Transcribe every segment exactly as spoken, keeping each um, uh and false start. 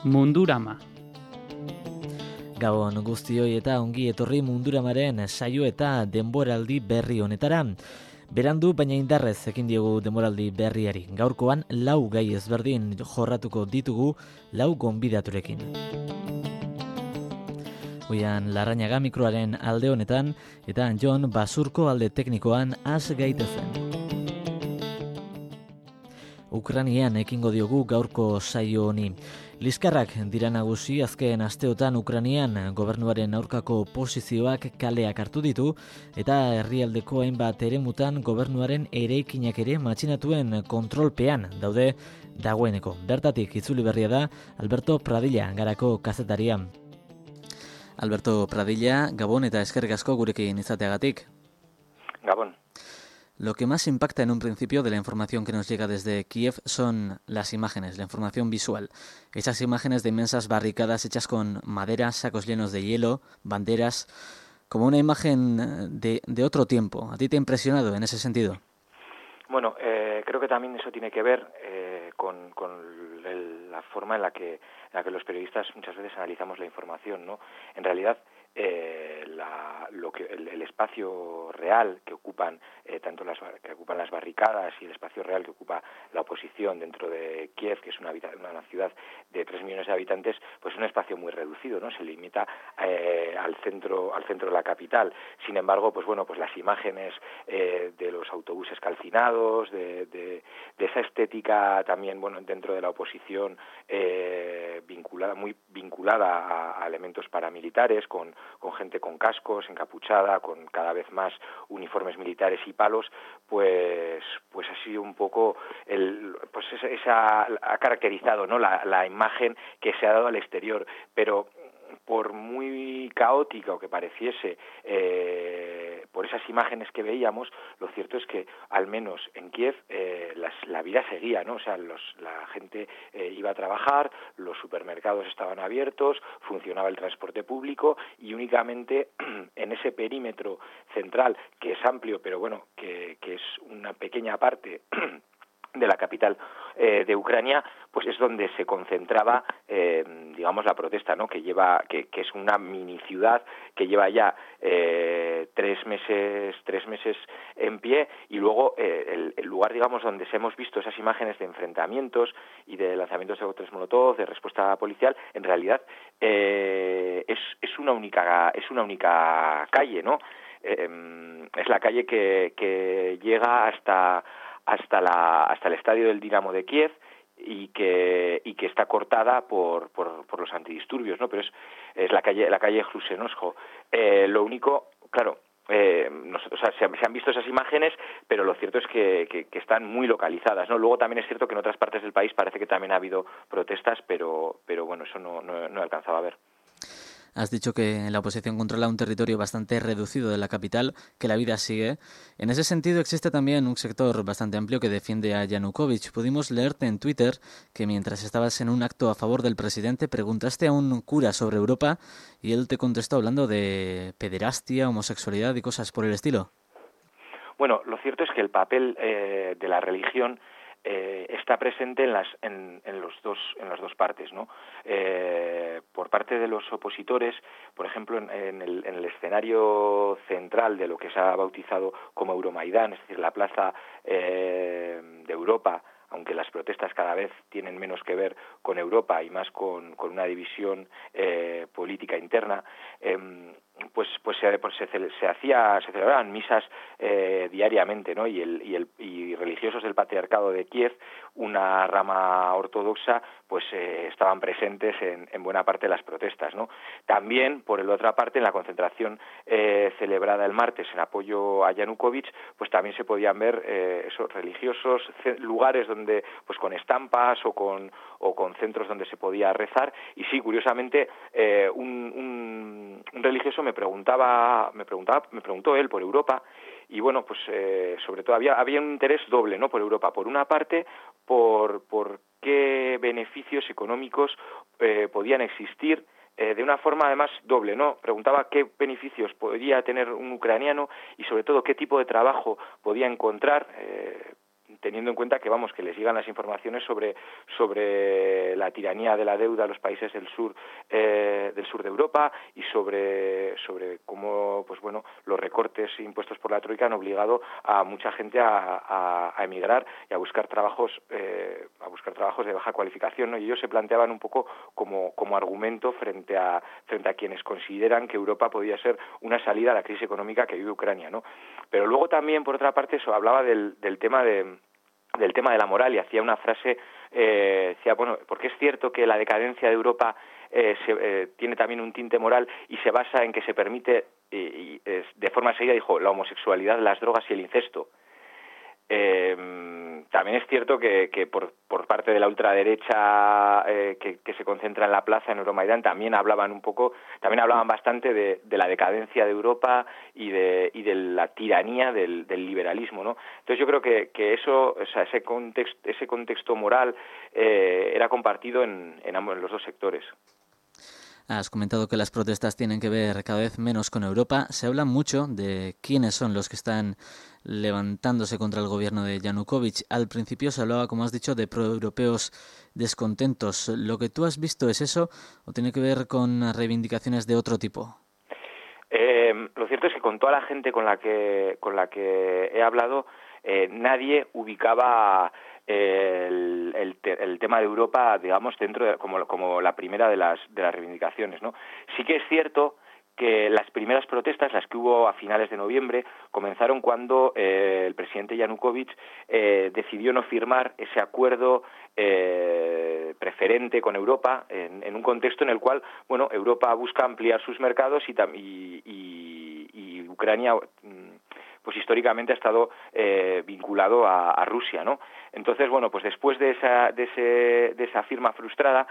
Mundurama. Gabon guztioi eta ongi etorri Munduramaren saio eta denboraldi berri honetara. Berandu baina indarrez ekin diogu denboraldi berriari. Gaurkoan lau gai ezberdin jorratuko ditugu lau gonbidaturekin. Oian Larrañaga mikroaren alde honetan eta Jon Basurko alde teknikoan has gaitezen. Ukrainian ekingo diogu gaurko saio honi. Liskarrak dira nagusi azken asteotan Ukrainian gobernuaren aurkako posizioak kaleak hartu ditu eta herrialdeko hainbat eremutan gobernuaren eraikinak ere matxinatuen kontrolpean daude dagoeneko. Bertatik itzuli berria da Alberto Pradilla garako kazetaria. Alberto Pradilla, Gabon eta eskerrik asko gurekin izateagatik. Gabon. Lo que más impacta en un principio de la información que nos llega desde Kiev son las imágenes, la información visual. Esas imágenes de inmensas barricadas hechas con madera, sacos llenos de hielo, banderas, como una imagen de, de otro tiempo. ¿A ti te ha impresionado en ese sentido? Bueno, eh, creo que también eso tiene que ver eh, con, con el, la forma en la, que, en la que los periodistas muchas veces analizamos la información, ¿no? En realidad, Eh, la, lo que el, el espacio real que ocupan eh, tanto las que ocupan las barricadas y el espacio real que ocupa la oposición dentro de Kiev, que es una, una ciudad de tres millones de habitantes, pues es un espacio muy reducido, ¿no? Se limita eh, al centro al centro de la capital. Sin embargo, pues bueno, pues las imágenes eh, de los autobuses calcinados, de, de, de esa estética también, bueno, dentro de la oposición eh, vinculada muy vinculada a, a elementos paramilitares, con con gente con cascos, encapuchada, con cada vez más uniformes militares y palos, pues pues ha sido un poco el pues esa, esa ha caracterizado, ¿no? la, la imagen que se ha dado al exterior, pero por muy caótica o que pareciese eh, por esas imágenes que veíamos, lo cierto es que al menos en Kiev eh, las, la vida seguía, ¿no? O sea, los, la gente eh, iba a trabajar, los supermercados estaban abiertos, funcionaba el transporte público y únicamente en ese perímetro central, que es amplio, pero bueno, que, que es una pequeña parte de la capital eh, de Ucrania, pues es donde se concentraba, eh, digamos, la protesta, ¿no? Que lleva, que, que es una mini ciudad que lleva ya eh, tres meses, tres meses en pie, y luego eh, el, el lugar, digamos, donde se hemos visto esas imágenes de enfrentamientos y de lanzamientos de cócteles molotov, de respuesta policial, en realidad eh, es, es una única, es una única calle, ¿no? Eh, es la calle que, que llega hasta hasta la hasta el estadio del Dinamo de Kiev y que y que está cortada por por, por los antidisturbios, ¿no? Pero es es la calle la calle Hrusenosho. Eh, lo único, claro, eh, nosotros, o sea, se, se han visto esas imágenes, pero lo cierto es que, que, que están muy localizadas, ¿no? Luego también es cierto que en otras partes del país parece que también ha habido protestas, pero pero bueno, eso no no, no he alcanzado a ver. Has dicho que la oposición controla un territorio bastante reducido de la capital, que la vida sigue. En ese sentido existe también un sector bastante amplio que defiende a Yanukovych. Pudimos leerte en Twitter que mientras estabas en un acto a favor del presidente preguntaste a un cura sobre Europa y él te contestó hablando de pederastia, homosexualidad y cosas por el estilo. Bueno, lo cierto es que el papel eh, de la religión Eh, está presente en las en, en los dos en las dos partes, ¿no? Eh, por parte de los opositores, por ejemplo, en, en, el, en el escenario central de lo que se ha bautizado como Euromaidán, es decir, la plaza eh, de Europa, aunque las protestas cada vez tienen menos que ver con Europa y más con, con una división eh, política interna, eh, pues pues se, pues se, se hacía se celebraban misas eh, diariamente, ¿no? Y el y el y religiosos del patriarcado de Kiev, una rama ortodoxa, pues eh, estaban presentes en, en buena parte de las protestas, ¿no? También, por la otra parte, en la concentración eh, celebrada el martes en apoyo a Yanukovych, pues también se podían ver eh, esos religiosos, lugares donde, pues con estampas o con o con centros donde se podía rezar. Y sí, curiosamente, eh, un, un, un religioso me preguntaba, me preguntaba, me preguntó él por Europa. Y bueno, pues eh, sobre todo había había un interés doble, ¿no? Por Europa. Por una parte, por por qué beneficios económicos eh, podían existir eh, de una forma además doble, ¿no? Preguntaba qué beneficios podría tener un ucraniano y sobre todo qué tipo de trabajo podía encontrar, eh, teniendo en cuenta que, vamos, que les llegan las informaciones sobre, sobre la tiranía de la deuda a los países del sur, eh, del sur de Europa y sobre, sobre cómo, pues bueno, los recortes impuestos por la Troika han obligado a mucha gente a, a, a emigrar y a buscar trabajos, eh, a buscar trabajos de baja cualificación, ¿no? Y ellos se planteaban un poco como, como argumento frente a, frente a quienes consideran que Europa podía ser una salida a la crisis económica que vive Ucrania, ¿no? Pero luego también, por otra parte, eso hablaba del, del tema de del tema de la moral y hacía una frase, eh, decía, bueno, porque es cierto que la decadencia de Europa eh, se, eh, tiene también un tinte moral y se basa en que se permite, y, y, es, de forma seguida dijo, la homosexualidad, las drogas y el incesto. Eh, también es cierto que, que por, por parte de la ultraderecha eh, que, que se concentra en la plaza en Euromaidán también hablaban un poco, también hablaban bastante de, de la decadencia de Europa y de, y de la tiranía del, del liberalismo, ¿no? Entonces yo creo que, que eso, o sea, ese contexto, ese contexto moral eh, era compartido en, en ambos, en los dos sectores. Has comentado que las protestas tienen que ver cada vez menos con Europa. Se habla mucho de quiénes son los que están levantándose contra el gobierno de Yanukovych. Al principio se hablaba, como has dicho, de proeuropeos descontentos. ¿Lo que tú has visto es eso o tiene que ver con reivindicaciones de otro tipo? Eh, lo cierto es que con toda la gente con la que, con la que he hablado, eh, nadie ubicaba El, el, el tema de Europa, digamos, dentro de, como, como la primera de las de las reivindicaciones, ¿no? Sí que es cierto que las primeras protestas, las que hubo a finales de noviembre, comenzaron cuando eh, el presidente Yanukovych eh, decidió no firmar ese acuerdo eh, preferente con Europa en, en un contexto en el cual, bueno, Europa busca ampliar sus mercados y, y, y, y Ucrania pues históricamente ha estado eh, vinculado a, a Rusia, ¿no? Entonces, bueno, pues después de esa de ese de esa firma frustrada,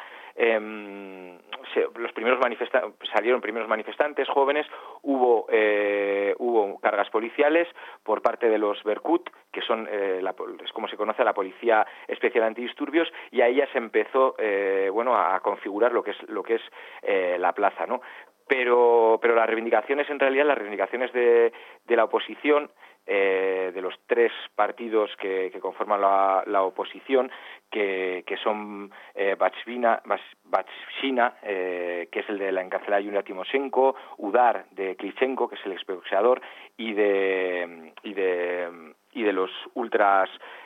eh, se, los primeros manifesta- salieron primeros manifestantes jóvenes, hubo eh, hubo cargas policiales por parte de los Berkut, que son eh, la, es como se conoce a la Policía Especial Antidisturbios, y ahí ya se empezó eh, bueno a, a configurar lo que es lo que es eh, la plaza, ¿no? Pero, pero las reivindicaciones, en realidad, las reivindicaciones de, de la oposición, eh, de los tres partidos que, que conforman la, la oposición, que, que son eh, Batshvina, Batshvina eh, que es el de la encarcelada Yulia Timoshenko, Udar, de Klitschenko, que es el exboxeador, y de, y de, y de los ultras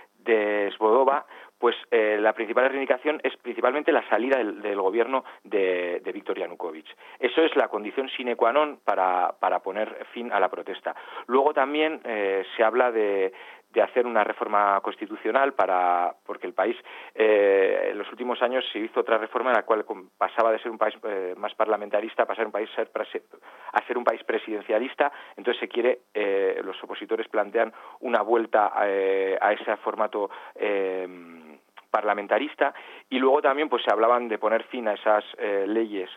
de Svodova, pues eh, la principal reivindicación es principalmente la salida del, del gobierno de, de Viktor Yanukovych. Eso es la condición sine qua non para, para poner fin a la protesta. Luego también eh, se habla de, de hacer una reforma constitucional para porque el país eh, en los últimos años se hizo otra reforma en la cual pasaba de ser un país eh, más parlamentarista a pasar un país ser, a ser un país presidencialista. Entonces se quiere eh, los opositores plantean una vuelta eh, a ese formato eh, parlamentarista, y luego también pues se hablaban de poner fin a esas eh, leyes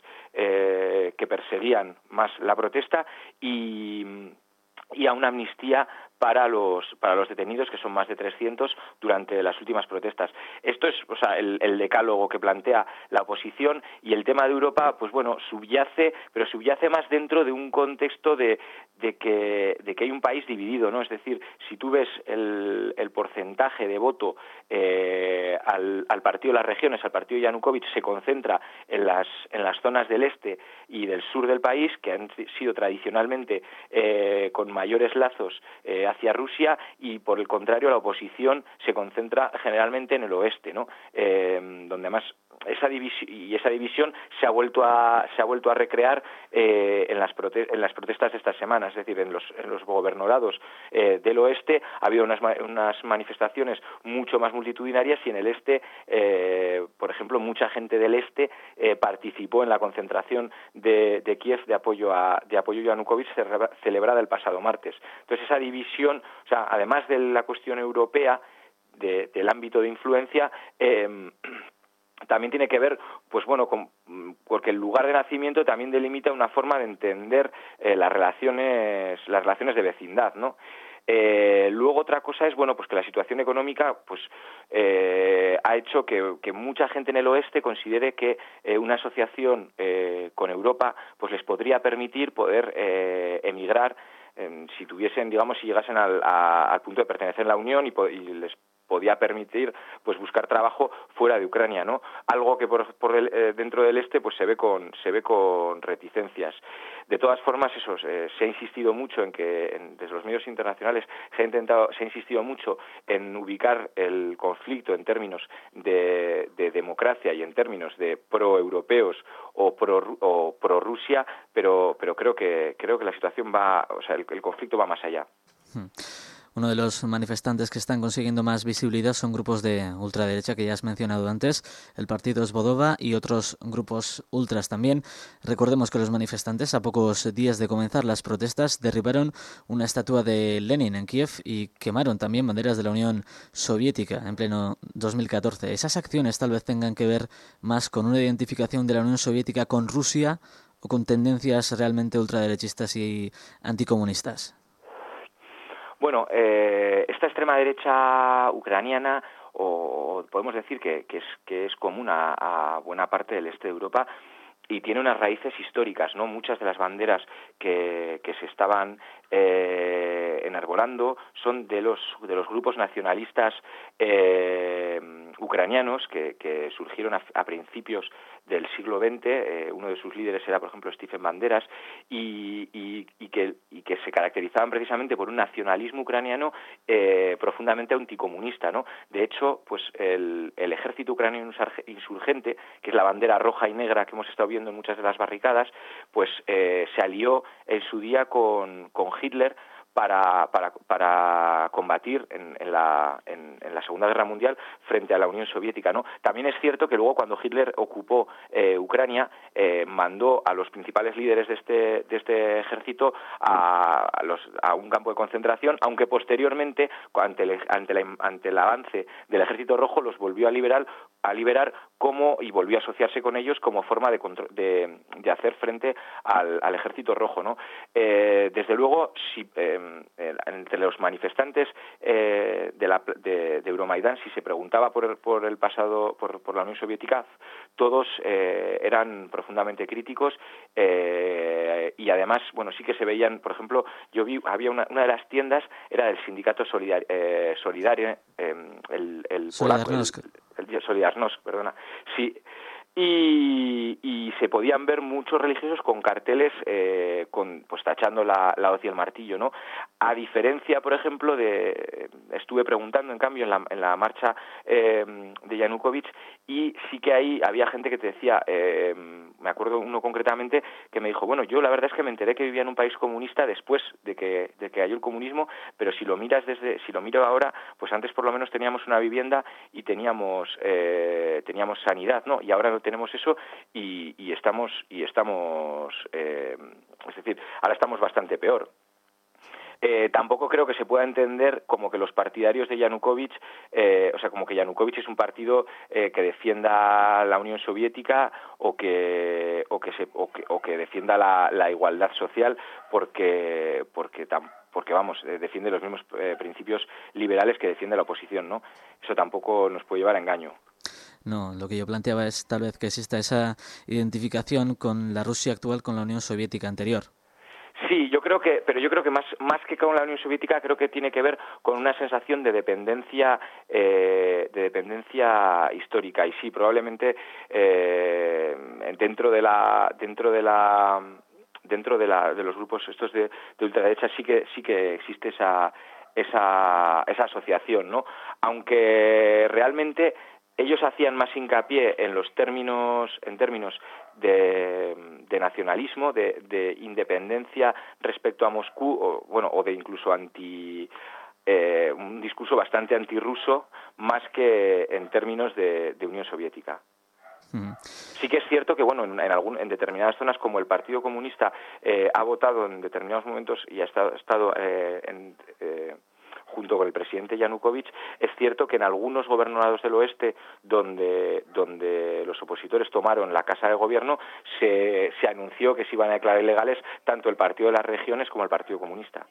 eh, que perseguían más la protesta y, y a una amnistía para los para los detenidos, que son más de trescientos, durante las últimas protestas. Esto es, o sea, el, el decálogo que plantea la oposición, y el tema de Europa, pues bueno, subyace, pero subyace más dentro de un contexto de, de que de que hay un país dividido, ¿no? Es decir, si tú ves el, el porcentaje de voto eh, al, al partido de las regiones, al partido de Yanukovych, se concentra en las en las zonas del este y del sur del país, que han sido tradicionalmente eh, con mayores lazos eh, hacia Rusia, y por el contrario la oposición se concentra generalmente en el oeste, ¿no? Eh, donde más esa división y esa división se ha vuelto a se ha vuelto a recrear eh, en las prote- en las protestas de esta semana, es decir, en los en los gobernorados eh, del oeste ha habido unas unas manifestaciones mucho más multitudinarias, y en el este, eh, por ejemplo, mucha gente del este eh, participó en la concentración de, de Kiev de apoyo a de apoyo a Yanukovych celebrada el pasado martes. Entonces esa división, o sea, además de la cuestión europea, de, del ámbito de influencia, eh, también tiene que ver, pues bueno, con, porque el lugar de nacimiento también delimita una forma de entender eh, las relaciones, las relaciones de vecindad, ¿no? Eh, luego otra cosa es, bueno, pues que la situación económica, pues, eh, ha hecho que, que mucha gente en el oeste considere que eh, una asociación eh, con Europa, pues les podría permitir poder eh, emigrar, eh, si tuviesen, digamos, si llegasen al, a, al punto de pertenecer a la Unión y, y les podía permitir pues buscar trabajo fuera de Ucrania, ¿no? Algo que por, por el, eh, dentro del este pues se ve con se ve con reticencias. De todas formas, eso eh, se ha insistido mucho en que en, desde los medios internacionales se ha intentado se ha insistido mucho en ubicar el conflicto en términos de, de democracia y en términos de pro-europeos o pro o pro Rusia, pero pero creo que creo que la situación va, o sea, el, el conflicto va más allá. Hmm. Uno de los manifestantes que están consiguiendo más visibilidad son grupos de ultraderecha que ya has mencionado antes, el partido Svoboda y otros grupos ultras también. Recordemos que los manifestantes, a pocos días de comenzar las protestas, derribaron una estatua de Lenin en Kiev y quemaron también banderas de la Unión Soviética en pleno dos mil catorce. Esas acciones tal vez tengan que ver más con una identificación de la Unión Soviética con Rusia o con tendencias realmente ultraderechistas y anticomunistas. Bueno, eh, esta extrema derecha ucraniana, o podemos decir que, que, es, que es común a, a buena parte del este de Europa, y tiene unas raíces históricas, ¿no? Muchas de las banderas que, que se estaban eh, enarbolando son de los de los grupos nacionalistas eh, ucranianos que, que surgieron a, a principios del siglo veinte. Eh, uno de sus líderes era, por ejemplo, Stephen Banderas, y, y, y, que, y que se caracterizaban precisamente por un nacionalismo ucraniano eh, profundamente anticomunista, ¿no? De hecho, pues el, el ejército ucraniano insurgente, que es la bandera roja y negra que hemos estado viendo en muchas de las barricadas, pues eh, se alió en su día con, con Hitler para para para combatir en, en la en, en la Segunda Guerra Mundial frente a la Unión Soviética, ¿no? También es cierto que luego, cuando Hitler ocupó eh, Ucrania, eh, mandó a los principales líderes de este de este ejército a, a los a un campo de concentración, aunque posteriormente, ante el, ante la, ante el avance del Ejército Rojo, los volvió a liberar a liberar como y volvió a asociarse con ellos como forma de control, de, de hacer frente al, al Ejército Rojo, ¿no? Eh, desde luego, si eh, entre los manifestantes eh, de, la, de, de Euromaidán, si se preguntaba por el, por el pasado, por, por la Unión Soviética, todos eh, eran profundamente críticos, eh, y además, bueno, sí que se veían, por ejemplo, yo vi, había una, una de las tiendas, era del sindicato Solidar, eh, Solidario, eh, el, el polaco, el, el Solidarnosc, perdona, sí. Y, y se podían ver muchos religiosos con carteles eh, con pues tachando la, la hoz y el martillo, ¿no? A diferencia, por ejemplo, de estuve preguntando, en cambio, en la, en la marcha eh, de Yanukovych, y sí que ahí había gente que te decía, eh, me acuerdo uno concretamente que me dijo, bueno, yo la verdad es que me enteré que vivía en un país comunista después de que de que halló el comunismo, pero si lo miras desde si lo miro ahora, pues antes por lo menos teníamos una vivienda y teníamos eh, teníamos sanidad, ¿no? Y ahora no tenemos eso, y, y estamos y estamos eh, es decir, ahora estamos bastante peor. Eh, tampoco creo que se pueda entender como que los partidarios de Yanukovych, eh, o sea, como que Yanukovych es un partido eh, que defienda la Unión Soviética o que o que se o que, o que defienda la, la igualdad social, porque porque tam, porque vamos, eh, defiende los mismos eh, principios liberales que defiende la oposición, ¿no? Eso tampoco nos puede llevar a engaño. No, lo que yo planteaba es tal vez que exista esa identificación con la Rusia actual con la Unión Soviética anterior. Sí, yo creo que, pero yo creo que más más que con la Unión Soviética, creo que tiene que ver con una sensación de dependencia, eh, de dependencia histórica. Y sí, probablemente eh, dentro de la dentro de la dentro de la de los grupos estos de, de ultraderecha sí que sí que existe esa esa esa asociación, ¿no? Aunque realmente ellos hacían más hincapié en los términos, en términos de, de nacionalismo, de, de independencia respecto a Moscú, o bueno, o de incluso anti, eh, un discurso bastante antirruso, más que en términos de, de Unión Soviética. Mm. Sí que es cierto que, bueno, en, en, algún, en determinadas zonas, como el Partido Comunista eh, ha votado en determinados momentos y ha estado, estado eh, en eh, junto con el presidente Yanukovych, es cierto que en algunos gobernados del oeste donde donde los opositores tomaron la casa de gobierno, se, se anunció que se iban a declarar ilegales tanto el Partido de las Regiones como el Partido Comunista.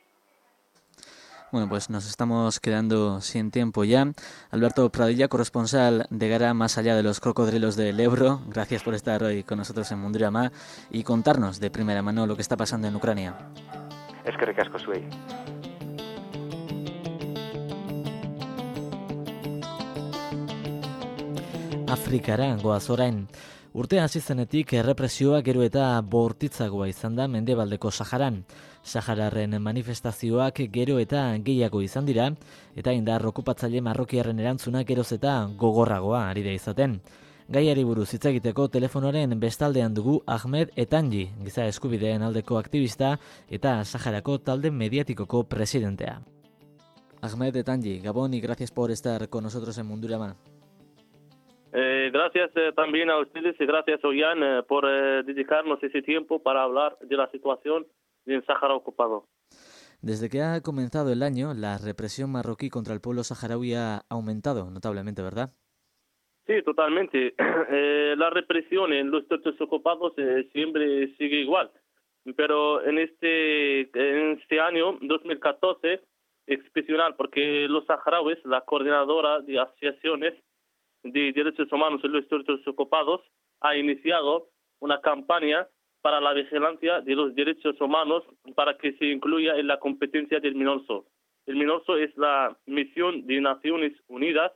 Bueno, pues nos estamos quedando sin tiempo ya. Alberto Pradilla, corresponsal de Gara más allá de los cocodrilos del Ebro, gracias por estar hoy con nosotros en Mundurama y contarnos de primera mano lo que está pasando en Ucrania. Es que ricasco, Suey. Afrikara goaz orain. Urte hasi zenetik errepresioa gero eta bortitzagoa izan da mendebaldeko Saharan. Sahararren manifestazioak gero eta gehiago izan dira, eta indar okupatzaile marrokiarren erantzuna geroz eta gogorragoa ari da izaten. Gaiari buruz hitz egiteko telefonoaren bestaldean dugu Ahmed Etanji, giza eskubideen aldeko aktivista eta Saharako talde mediatikoko presidentea. Ahmed Etanji, Gabón, y gracias por estar con nosotros en Mundurama. Eh, gracias eh, también a ustedes y gracias, Oyan, eh, por eh, dedicarnos ese tiempo para hablar de la situación del Sáhara ocupado. Desde que ha comenzado el año, la represión marroquí contra el pueblo saharaui ha aumentado notablemente, ¿verdad? Sí, totalmente. Eh, la represión en los territorios ocupados eh, siempre sigue igual. Pero en este, en este año, dos mil catorce, excepcional, porque los saharauis, la coordinadora de asociaciones de derechos humanos en los territorios ocupados, ha iniciado una campaña para la vigilancia de los derechos humanos para que se incluya en la competencia del MINURSO. El MINURSO es la misión de Naciones Unidas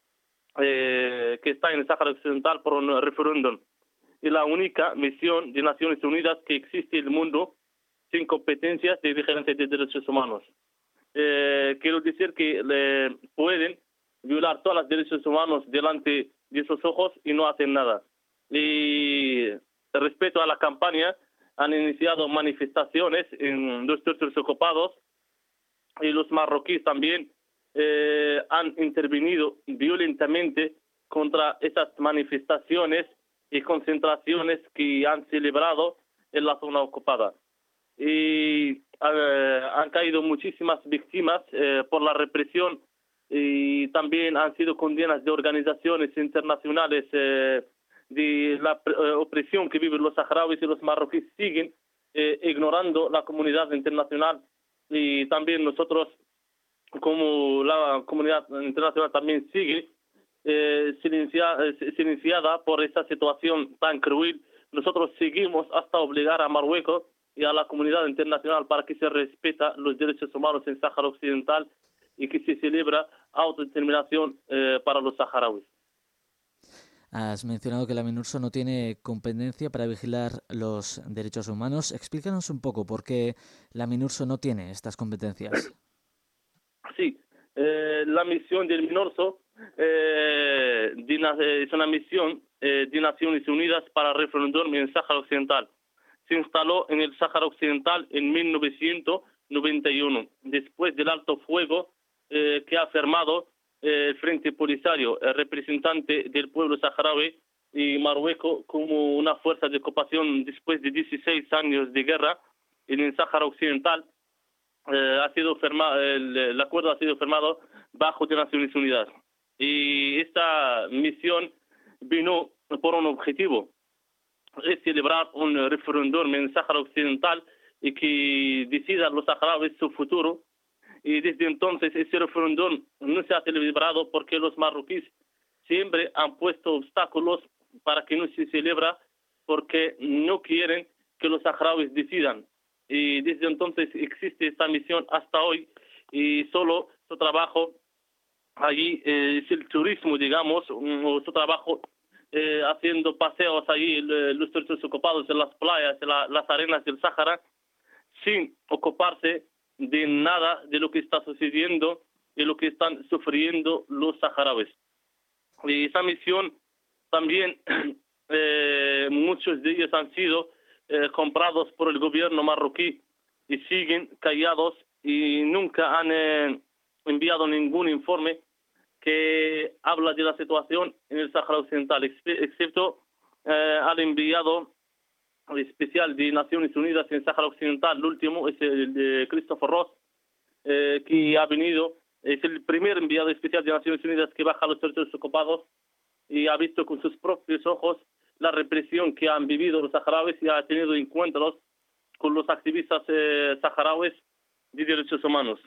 eh, que está en el Sáhara Occidental por un referéndum. Es la única misión de Naciones Unidas que existe en el mundo sin competencias de vigilancia de derechos humanos. Eh, quiero decir que le pueden violar todos los derechos humanos delante de sus ojos y no hacen nada. Y respecto a la campaña, han iniciado manifestaciones en los territorios ocupados y los marroquíes también eh, han intervenido violentamente contra esas manifestaciones y concentraciones que han celebrado en la zona ocupada. Y eh, han caído muchísimas víctimas eh, por la represión y también han sido condenas de organizaciones internacionales eh, de la eh, opresión que viven los saharauis y los marroquíes. Siguen eh, ignorando la comunidad internacional y también nosotros como la comunidad internacional también sigue eh, silencia, eh, silenciada por esta situación tan cruel. Nosotros seguimos hasta obligar a Marruecos y a la comunidad internacional para que se respeta los derechos humanos en Sáhara Occidental y que se celebra autodeterminación eh, para los saharauis. Has mencionado que la MINURSO no tiene competencia para vigilar los derechos humanos. Explícanos un poco por qué la MINURSO no tiene estas competencias. Sí, eh, la misión del MINURSO eh, de, es una misión eh, de Naciones Unidas para el referéndum en Sáhara Occidental. Se instaló en el Sáhara Occidental en mil novecientos noventa y uno, después del alto fuego eh, que ha firmado eh, el Frente Polisario, el representante del pueblo saharaui y Marruecos como una fuerza de ocupación después de dieciséis años de guerra en el Sáhara Occidental. Eh, ha sido firma, el, el acuerdo ha sido firmado bajo de Naciones Unidas. Y esta misión vino por un objetivo, es celebrar un referéndum en Sáhara Occidental y que decidan los saharauis su futuro. Y desde entonces ese referéndum no se ha celebrado porque los marroquíes siempre han puesto obstáculos para que no se celebra, porque no quieren que los saharauis decidan. Y desde entonces existe esta misión hasta hoy y solo su trabajo allí eh, es el turismo, digamos, o su trabajo eh, haciendo paseos allí en los territorios ocupados, en las playas, en la, las arenas del Sáhara, sin ocuparse de nada de lo que está sucediendo y lo que están sufriendo los saharauis. Y esa misión también, eh, muchos de ellos han sido eh, comprados por el gobierno marroquí y siguen callados y nunca han eh, enviado ningún informe que habla de la situación en el Sáhara Occidental, excepto eh, al enviado especial de Naciones Unidas en Sáhara Occidental. El último es el de Christopher Ross, eh, que ha venido, es el primer enviado especial de Naciones Unidas que baja a los territorios ocupados y ha visto con sus propios ojos la represión que han vivido los saharauis y ha tenido encuentros con los activistas eh, saharauis de derechos humanos.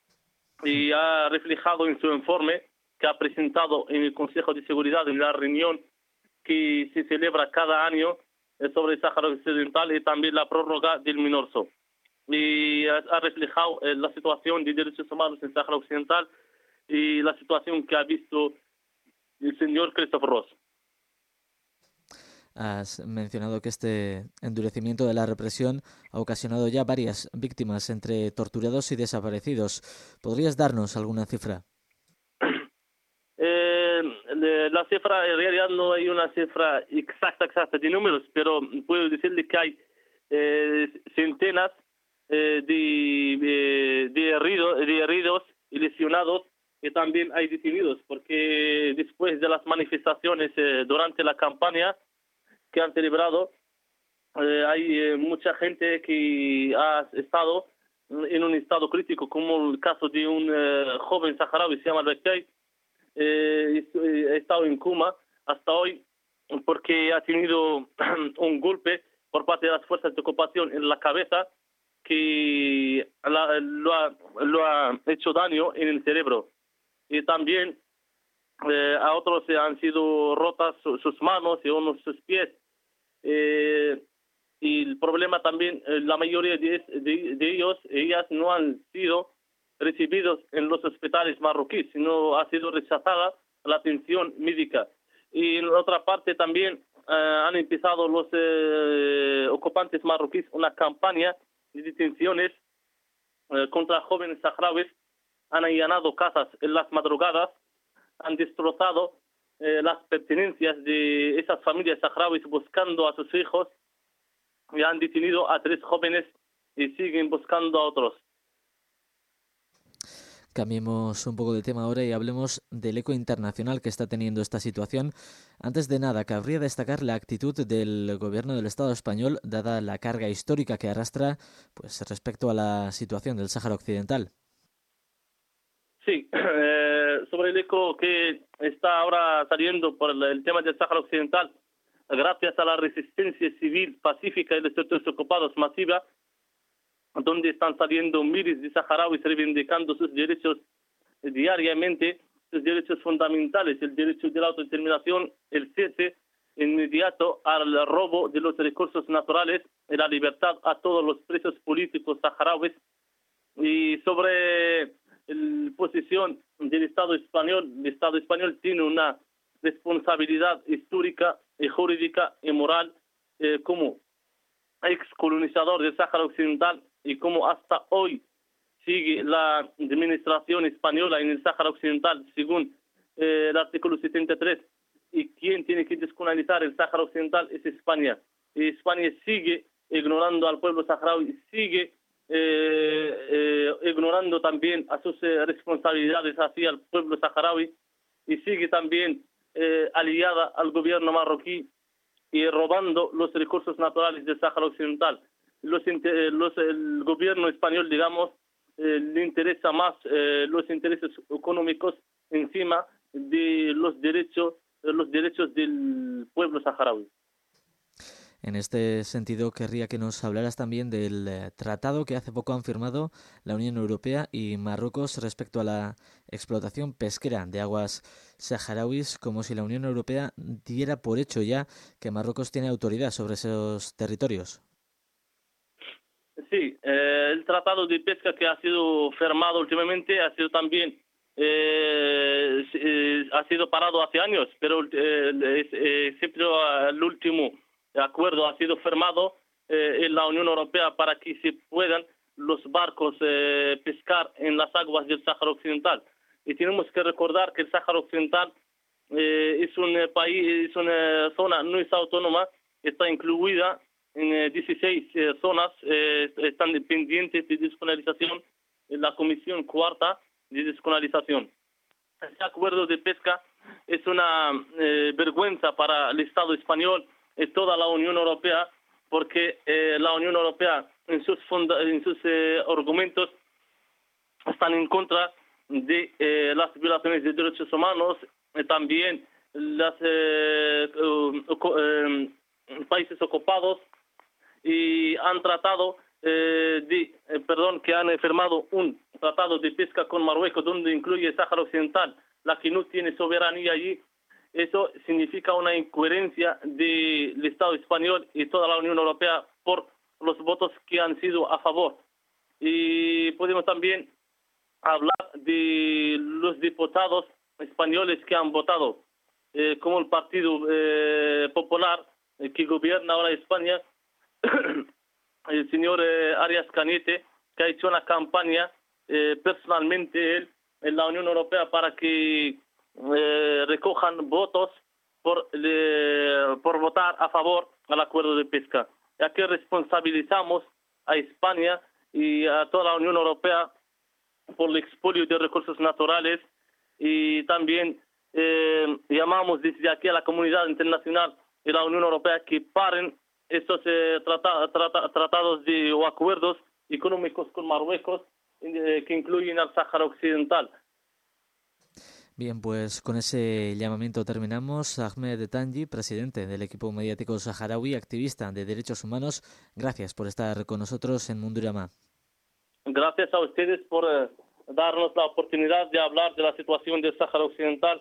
Y ha reflejado en su informe que ha presentado en el Consejo de Seguridad en la reunión que se celebra cada año sobre el Sáhara Occidental y también la prórroga del MINURSO. Y ha reflejado eh, la situación de derechos humanos en el Sáhara Occidental y la situación que ha visto el señor Christopher Ross. Has mencionado que este endurecimiento de la represión ha ocasionado ya varias víctimas entre torturados y desaparecidos. ¿Podrías darnos alguna cifra? Eh, la cifra, en realidad no hay una cifra exacta, exacta de números, pero puedo decirle que hay eh, centenas eh, de, de, de, heridos, de heridos y lesionados, y también hay detenidos, porque después de las manifestaciones eh, durante la campaña que han celebrado, eh, hay eh, mucha gente que ha estado en un estado crítico, como el caso de un eh, joven saharaui, se llama Bekkay. Eh, he estado en coma hasta hoy porque ha tenido un golpe por parte de las fuerzas de ocupación en la cabeza que la, lo, ha, lo ha hecho daño en el cerebro. Y también eh, a otros se han sido rotas su, sus manos y unos sus pies. Eh, y el problema también, eh, la mayoría de, de, de ellos, ellas no han sido recibidos en los hospitales marroquíes, sino ha sido rechazada la atención médica. Y en otra parte también eh, han empezado los eh, ocupantes marroquíes una campaña de detenciones eh, contra jóvenes saharauis. Han allanado casas en las madrugadas, han destrozado eh, las pertenencias de esas familias saharauis buscando a sus hijos, y han detenido a tres jóvenes y siguen buscando a otros. Cambiemos un poco de tema ahora y hablemos del eco internacional que está teniendo esta situación. Antes de nada, cabría destacar la actitud del gobierno del Estado español, dada la carga histórica que arrastra, pues, respecto a la situación del Sáhara Occidental. Sí, eh, sobre el eco que está ahora saliendo por el tema del Sáhara Occidental, gracias a la resistencia civil pacífica de los territorios ocupados masiva, donde están saliendo miles de saharauis reivindicando sus derechos diariamente, sus derechos fundamentales, el derecho de la autodeterminación, el cese inmediato al robo de los recursos naturales y la libertad a todos los presos políticos saharauis. Y sobre la posición del Estado español, el Estado español tiene una responsabilidad histórica y jurídica y moral eh, como excolonizador del Sáhara Occidental, y como hasta hoy sigue la administración española en el Sáhara Occidental según eh, el artículo setenta y tres, y quien tiene que descolonizar el Sáhara Occidental es España. Y España sigue ignorando al pueblo saharaui, sigue eh, eh, ignorando también a sus eh, responsabilidades hacia el pueblo saharaui, y sigue también eh, aliada al gobierno marroquí y robando los recursos naturales del Sáhara Occidental. Los, los, el gobierno español, digamos, eh, le interesa más eh, los intereses económicos encima de los derechos, de los derechos del pueblo saharaui. En este sentido, querría que nos hablaras también del eh, tratado que hace poco han firmado la Unión Europea y Marruecos respecto a la explotación pesquera de aguas saharauis, como si la Unión Europea diera por hecho ya que Marruecos tiene autoridad sobre esos territorios. Sí, eh, el tratado de pesca que ha sido firmado últimamente ha sido también eh, eh, ha sido parado hace años, pero eh, eh, siempre el último acuerdo ha sido firmado eh, en la Unión Europea para que se puedan los barcos eh, pescar en las aguas del Sáhara Occidental. Y tenemos que recordar que el Sáhara Occidental eh, es un eh, país, es una zona no es autónoma, está incluida en eh, dieciséis eh, zonas, eh, están pendientes de descolonización en la Comisión Cuarta de Descolonización. Este acuerdo de pesca es una eh, vergüenza para el Estado español y toda la Unión Europea, porque eh, la Unión Europea en sus, funda- en sus eh, argumentos están en contra de eh, las violaciones de derechos humanos, y también los eh, uh, uh, países ocupados, y han tratado eh, de, eh, perdón, que han firmado un tratado de pesca con Marruecos donde incluye el Sáhara Occidental, la que no tiene soberanía allí. Eso significa una incoherencia del Estado español y toda la Unión Europea por los votos que han sido a favor. Y podemos también hablar de los diputados españoles que han votado, eh, como el Partido eh, Popular eh, que gobierna ahora España, el señor eh, Arias Cañete, que ha hecho una campaña eh, personalmente él en la Unión Europea para que eh, recojan votos por, eh, por votar a favor del acuerdo de pesca, ya que responsabilizamos a España y a toda la Unión Europea por el expolio de recursos naturales, y también eh, llamamos desde aquí a la comunidad internacional y la Unión Europea que paren estos eh, trata, trata, tratados de, o acuerdos económicos con Marruecos eh, que incluyen al Sáhara Occidental. Bien, pues con ese llamamiento terminamos. Ahmed Tanji, presidente del equipo mediático saharaui, activista de derechos humanos, gracias por estar con nosotros en Mundurama. Gracias a ustedes por eh, darnos la oportunidad de hablar de la situación del Sáhara Occidental.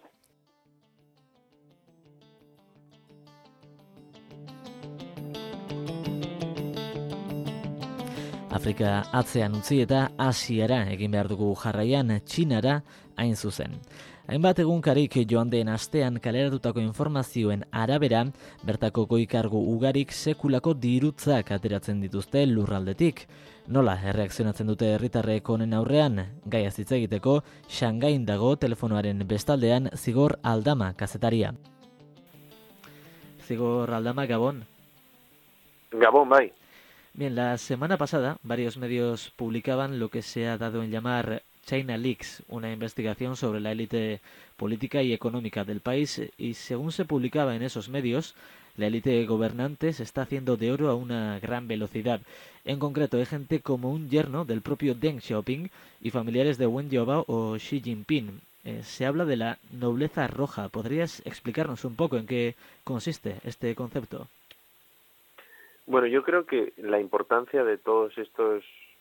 Afrika atzean utzi eta Asiara egin behar dugu jarraian, Txinara hain zuzen. Hainbat egunkarik joan den astean kaleratutako informazioen arabera, bertako goi-kargu ugarik sekulako dirutzak ateratzen dituzte lurraldetik. Nola erreakzionatzen dute herritarrek honen aurrean? Gaia hitz egiteko, Shangain dago telefonoaren bestaldean Zigor Aldama kazetaria. Zigor Aldama, Gabon. Gabón, bai. Bien, la semana pasada varios medios publicaban lo que se ha dado en llamar China Leaks, una investigación sobre la élite política y económica del país, y según se publicaba en esos medios, la élite gobernante se está haciendo de oro a una gran velocidad. En concreto, hay gente como un yerno del propio Deng Xiaoping y familiares de Wen Jiabao o Xi Jinping. Eh, se habla de la nobleza roja. ¿Podrías explicarnos un poco en qué consiste este concepto? Bueno, yo creo que la importancia de todos estos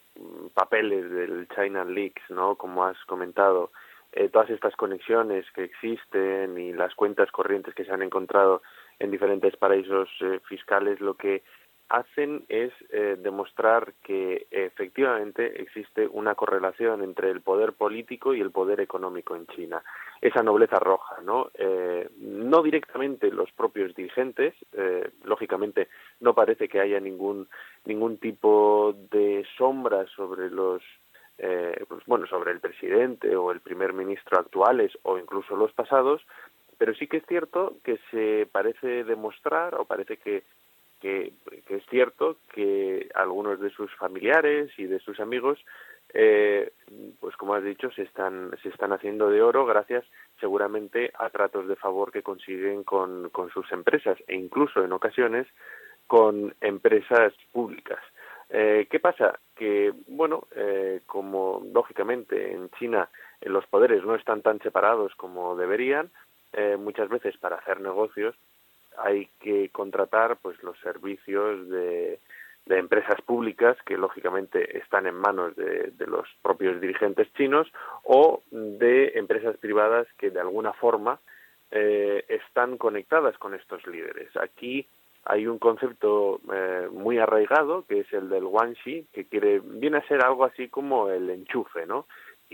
papeles del China Leaks, ¿no? Como has comentado, eh, todas estas conexiones que existen y las cuentas corrientes que se han encontrado en diferentes paraísos eh, fiscales, lo que hacen es eh, demostrar que efectivamente existe una correlación entre el poder político y el poder económico en China. Esa nobleza roja, ¿no? Eh, no directamente los propios dirigentes, eh, lógicamente no parece que haya ningún ningún tipo de sombra sobre los eh, pues, bueno, sobre el presidente o el primer ministro actuales o incluso los pasados, pero sí que es cierto que se parece demostrar o parece que Que, que es cierto que algunos de sus familiares y de sus amigos, eh, pues como has dicho, se están se están haciendo de oro gracias seguramente a tratos de favor que consiguen con, con sus empresas e incluso en ocasiones con empresas públicas. Eh, ¿Qué pasa? Que, bueno, eh, como lógicamente en China eh, los poderes no están tan separados como deberían, eh, muchas veces para hacer negocios hay que contratar pues los servicios de, de empresas públicas que lógicamente están en manos de, de los propios dirigentes chinos o de empresas privadas que de alguna forma eh, están conectadas con estos líderes. Aquí hay un concepto eh, muy arraigado que es el del guanxi, que quiere viene a ser algo así como el enchufe, ¿no?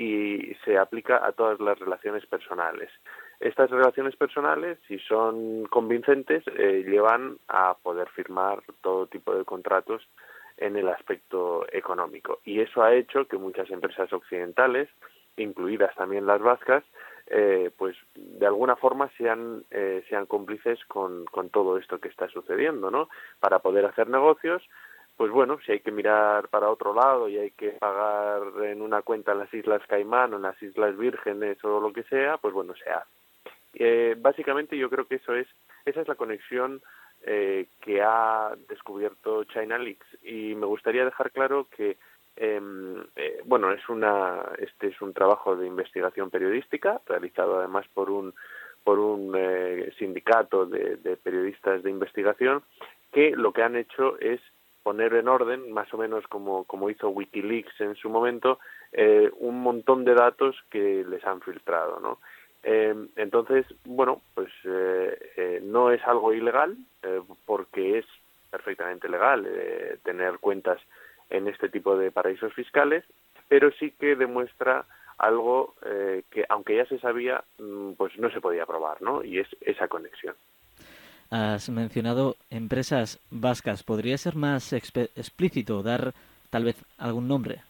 Y se aplica a todas las relaciones personales. Estas relaciones personales, si son convincentes, eh, llevan a poder firmar todo tipo de contratos en el aspecto económico. Y eso ha hecho que muchas empresas occidentales, incluidas también las vascas, eh, pues de alguna forma sean eh, sean cómplices con, con todo esto que está sucediendo, ¿no? Para poder hacer negocios, pues bueno, si hay que mirar para otro lado y hay que pagar en una cuenta en las Islas Caimán o en las Islas Vírgenes o lo que sea, pues bueno, se hace. Eh, básicamente yo creo que eso es esa es la conexión eh, que ha descubierto China Leaks, y me gustaría dejar claro que eh, eh, bueno es una este es un trabajo de investigación periodística realizado además por un por un eh, sindicato de, de periodistas de investigación que lo que han hecho es poner en orden, más o menos como como hizo WikiLeaks en su momento, eh, un montón de datos que les han filtrado, ¿no? Eh, entonces, bueno, pues eh, eh, no es algo ilegal, eh, porque es perfectamente legal eh, tener cuentas en este tipo de paraísos fiscales, pero sí que demuestra algo eh, que, aunque ya se sabía, pues no se podía probar, ¿no? Y es esa conexión. Has mencionado empresas vascas. ¿Podría ser más explícito, dar tal vez algún nombre?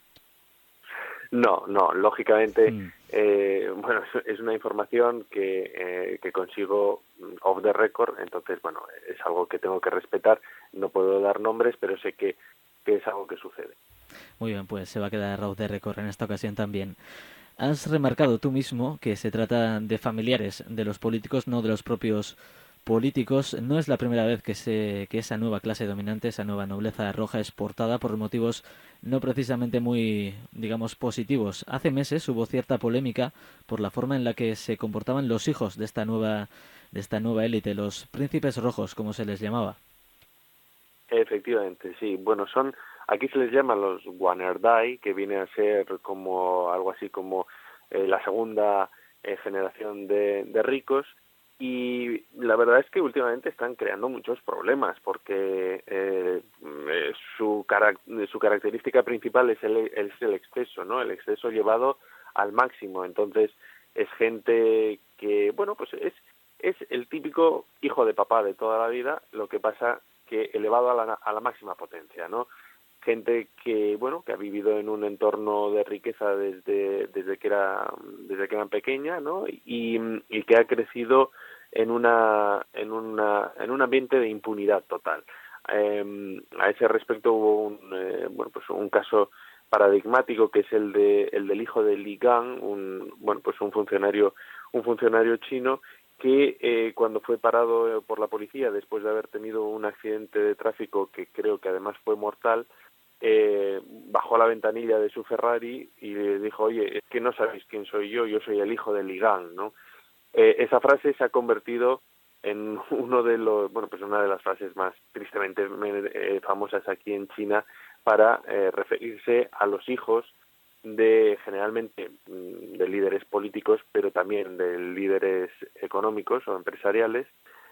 No, no, lógicamente, Hmm. eh, bueno, es una información que, eh, que consigo off the record, entonces, bueno, es algo que tengo que respetar, no puedo dar nombres, pero sé que, que es algo que sucede. Muy bien, pues se va a quedar off the record en esta ocasión también. Has remarcado tú mismo que se trata de familiares de los políticos, no de los propios políticos. No es la primera vez que, se, que esa nueva clase dominante, esa nueva nobleza roja es portada por motivos no precisamente muy, digamos, positivos. Hace meses hubo cierta polémica por la forma en la que se comportaban los hijos de esta nueva, de esta nueva élite, los príncipes rojos, como se les llamaba. Efectivamente, sí. Bueno, son, aquí se les llama los Wanerdai, que viene a ser como algo así como eh, la segunda eh, generación de, de ricos, y la verdad es que últimamente están creando muchos problemas porque eh, eh, su, carac su característica principal es el, es el exceso, ¿no? El exceso llevado al máximo. Entonces es gente que, bueno, pues es es el típico hijo de papá de toda la vida, lo que pasa que elevado a la, a la máxima potencia, ¿no? Gente que, bueno, que ha vivido en un entorno de riqueza desde desde que era desde que eran pequeña, ¿no? Y, y que ha crecido en una en una en un ambiente de impunidad total. Eh, a ese respecto hubo un eh, bueno, pues un caso paradigmático que es el de el del hijo de Li Gang, un bueno, pues un funcionario un funcionario chino que eh, cuando fue parado por la policía después de haber tenido un accidente de tráfico que creo que además fue mortal, eh, bajó a la ventanilla de su Ferrari y le dijo, oye, es que no sabéis quién soy yo, yo soy el hijo de Li Gang, ¿no? Eh, esa frase se ha convertido en uno de los, bueno, pues una de las frases más tristemente eh, famosas aquí en China para eh, referirse a los hijos de generalmente de líderes políticos, pero también de líderes económicos o empresariales,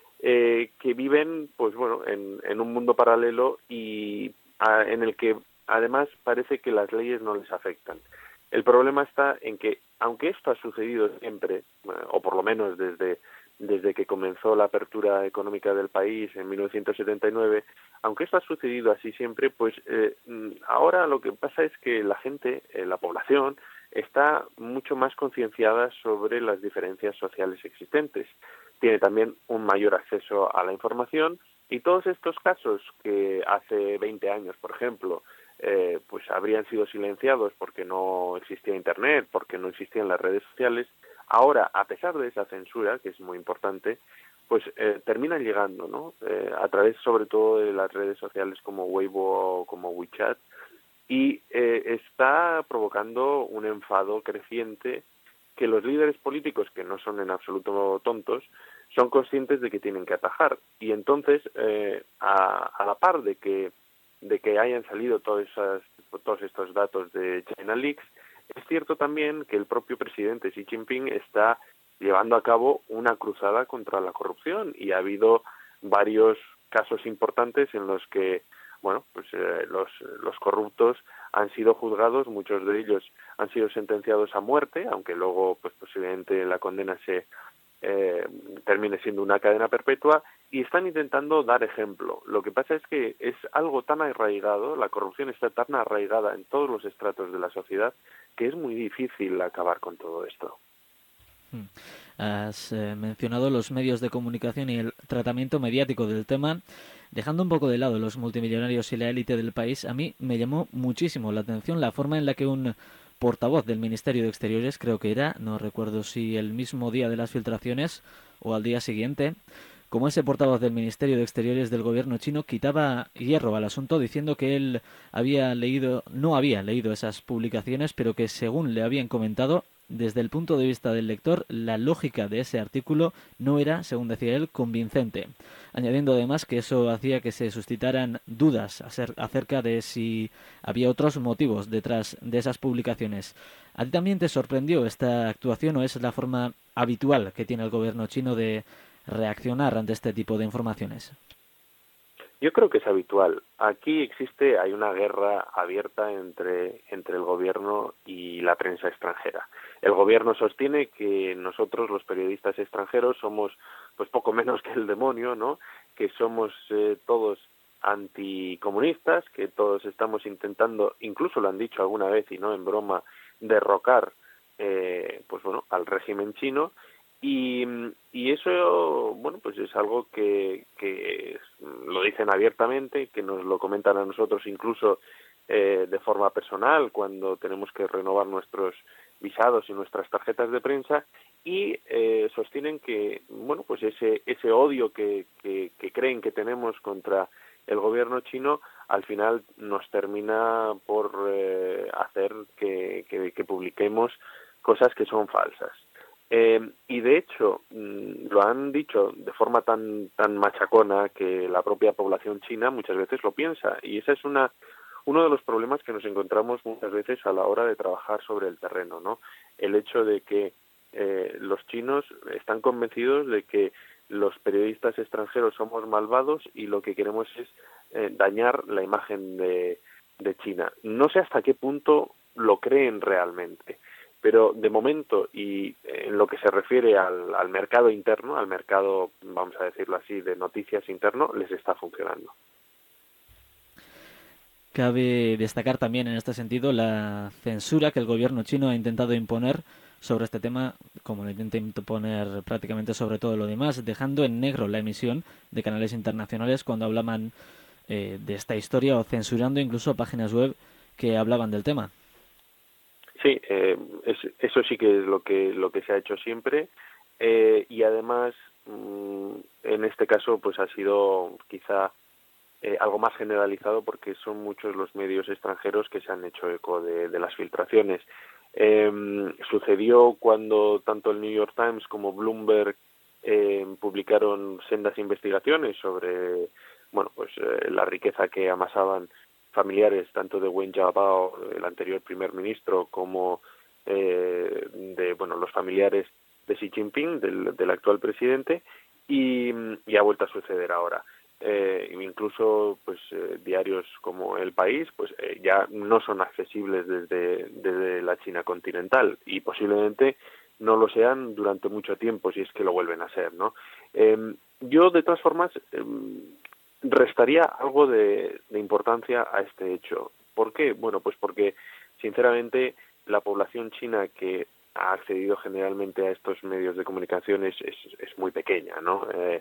eh, que viven, pues bueno, en, en un mundo paralelo y a, en el que además parece que las leyes no les afectan. El problema está en que, aunque esto ha sucedido siempre, o por lo menos desde desde que comenzó la apertura económica del país en mil novecientos setenta y nueve, aunque esto ha sucedido así siempre, pues eh, ahora lo que pasa es que la gente, eh, la población, está mucho más concienciada sobre las diferencias sociales existentes. Tiene también un mayor acceso a la información y todos estos casos que hace veinte años, por ejemplo, eh, pues habrían sido silenciados porque no existía Internet, porque no existían las redes sociales, ahora, a pesar de esa censura, que es muy importante, pues eh, terminan llegando, ¿no? Eh, a través, sobre todo, de las redes sociales como Weibo o como WeChat, y eh, está provocando un enfado creciente que los líderes políticos, que no son en absoluto tontos, son conscientes de que tienen que atajar. Y entonces, eh, a, a la par de que de que hayan salido todos, esas, todos estos datos de China Leaks, es cierto también que el propio presidente Xi Jinping está llevando a cabo una cruzada contra la corrupción y ha habido varios casos importantes en los que, bueno, pues eh, los, los corruptos han sido juzgados, muchos de ellos han sido sentenciados a muerte, aunque luego, pues posiblemente la condena se eh, termine siendo una cadena perpetua, y están intentando dar ejemplo. Lo que pasa es que es algo tan arraigado, la corrupción está tan arraigada en todos los estratos de la sociedad, que es muy difícil acabar con todo esto. Has eh, mencionado los medios de comunicación y el tratamiento mediático del tema. Dejando un poco de lado los multimillonarios y la élite del país, a mí me llamó muchísimo la atención la forma en la que un portavoz del Ministerio de Exteriores, creo que era, no recuerdo si el mismo día de las filtraciones o al día siguiente, como ese portavoz del Ministerio de Exteriores del gobierno chino quitaba hierro al asunto diciendo que él había leído, no había leído esas publicaciones, pero que según le habían comentado, desde el punto de vista del lector, la lógica de ese artículo no era, según decía él, convincente, añadiendo además que eso hacía que se suscitaran dudas acerca de si había otros motivos detrás de esas publicaciones. ¿A ti también te sorprendió esta actuación o es la forma habitual que tiene el gobierno chino de reaccionar ante este tipo de informaciones? Yo creo que es habitual. Aquí existe, hay una guerra abierta entre, entre el gobierno y la prensa extranjera. El gobierno sostiene que nosotros, los periodistas extranjeros, somos pues poco menos que el demonio, ¿no? Que somos eh, todos anticomunistas, que todos estamos intentando, incluso lo han dicho alguna vez y no en broma, derrocar eh, pues bueno, al régimen chino. Y, y eso, bueno, pues es algo que, que lo dicen abiertamente, que nos lo comentan a nosotros incluso eh, de forma personal cuando tenemos que renovar nuestros visados y nuestras tarjetas de prensa, y eh, sostienen que, bueno, pues ese ese odio que, que, que creen que tenemos contra el gobierno chino al final nos termina por eh, hacer que, que, que publiquemos cosas que son falsas. Eh, y de hecho mmm, lo han dicho de forma tan tan machacona que la propia población china muchas veces lo piensa, y esa es una uno de los problemas que nos encontramos muchas veces a la hora de trabajar sobre el terreno, ¿no? El hecho de que eh, los chinos están convencidos de que los periodistas extranjeros somos malvados y lo que queremos es eh, dañar la imagen de, de China. No sé hasta qué punto lo creen realmente, pero de momento, y en lo que se refiere al, al mercado interno, al mercado, vamos a decirlo así, de noticias interno, les está funcionando. Cabe destacar también en este sentido la censura que el gobierno chino ha intentado imponer sobre este tema, como lo intenta imponer prácticamente sobre todo lo demás, dejando en negro la emisión de canales internacionales cuando hablaban eh, de esta historia, o censurando incluso páginas web que hablaban del tema. Sí, eh, es, eso sí que es lo que lo que se ha hecho siempre, eh, y además mmm, en este caso pues ha sido quizá eh, algo más generalizado porque son muchos los medios extranjeros que se han hecho eco de, de las filtraciones. Eh, sucedió cuando tanto el New York Times como Bloomberg eh, publicaron sendas investigaciones sobre, bueno, pues eh, la riqueza que amasaban familiares tanto de Wen Jiabao, el anterior primer ministro, como eh, de, bueno, los familiares de Xi Jinping, del, del actual presidente, y, y ha vuelto a suceder ahora. Eh, incluso pues eh, diarios como El País pues eh, ya no son accesibles desde, desde la China continental, y posiblemente no lo sean durante mucho tiempo si es que lo vuelven a ser, ¿no? Eh, yo de todas formas eh, restaría algo de, de importancia a este hecho. ¿Por qué? Bueno, pues porque sinceramente la población china que ha accedido generalmente a estos medios de comunicación es, es, es muy pequeña, ¿no? Eh,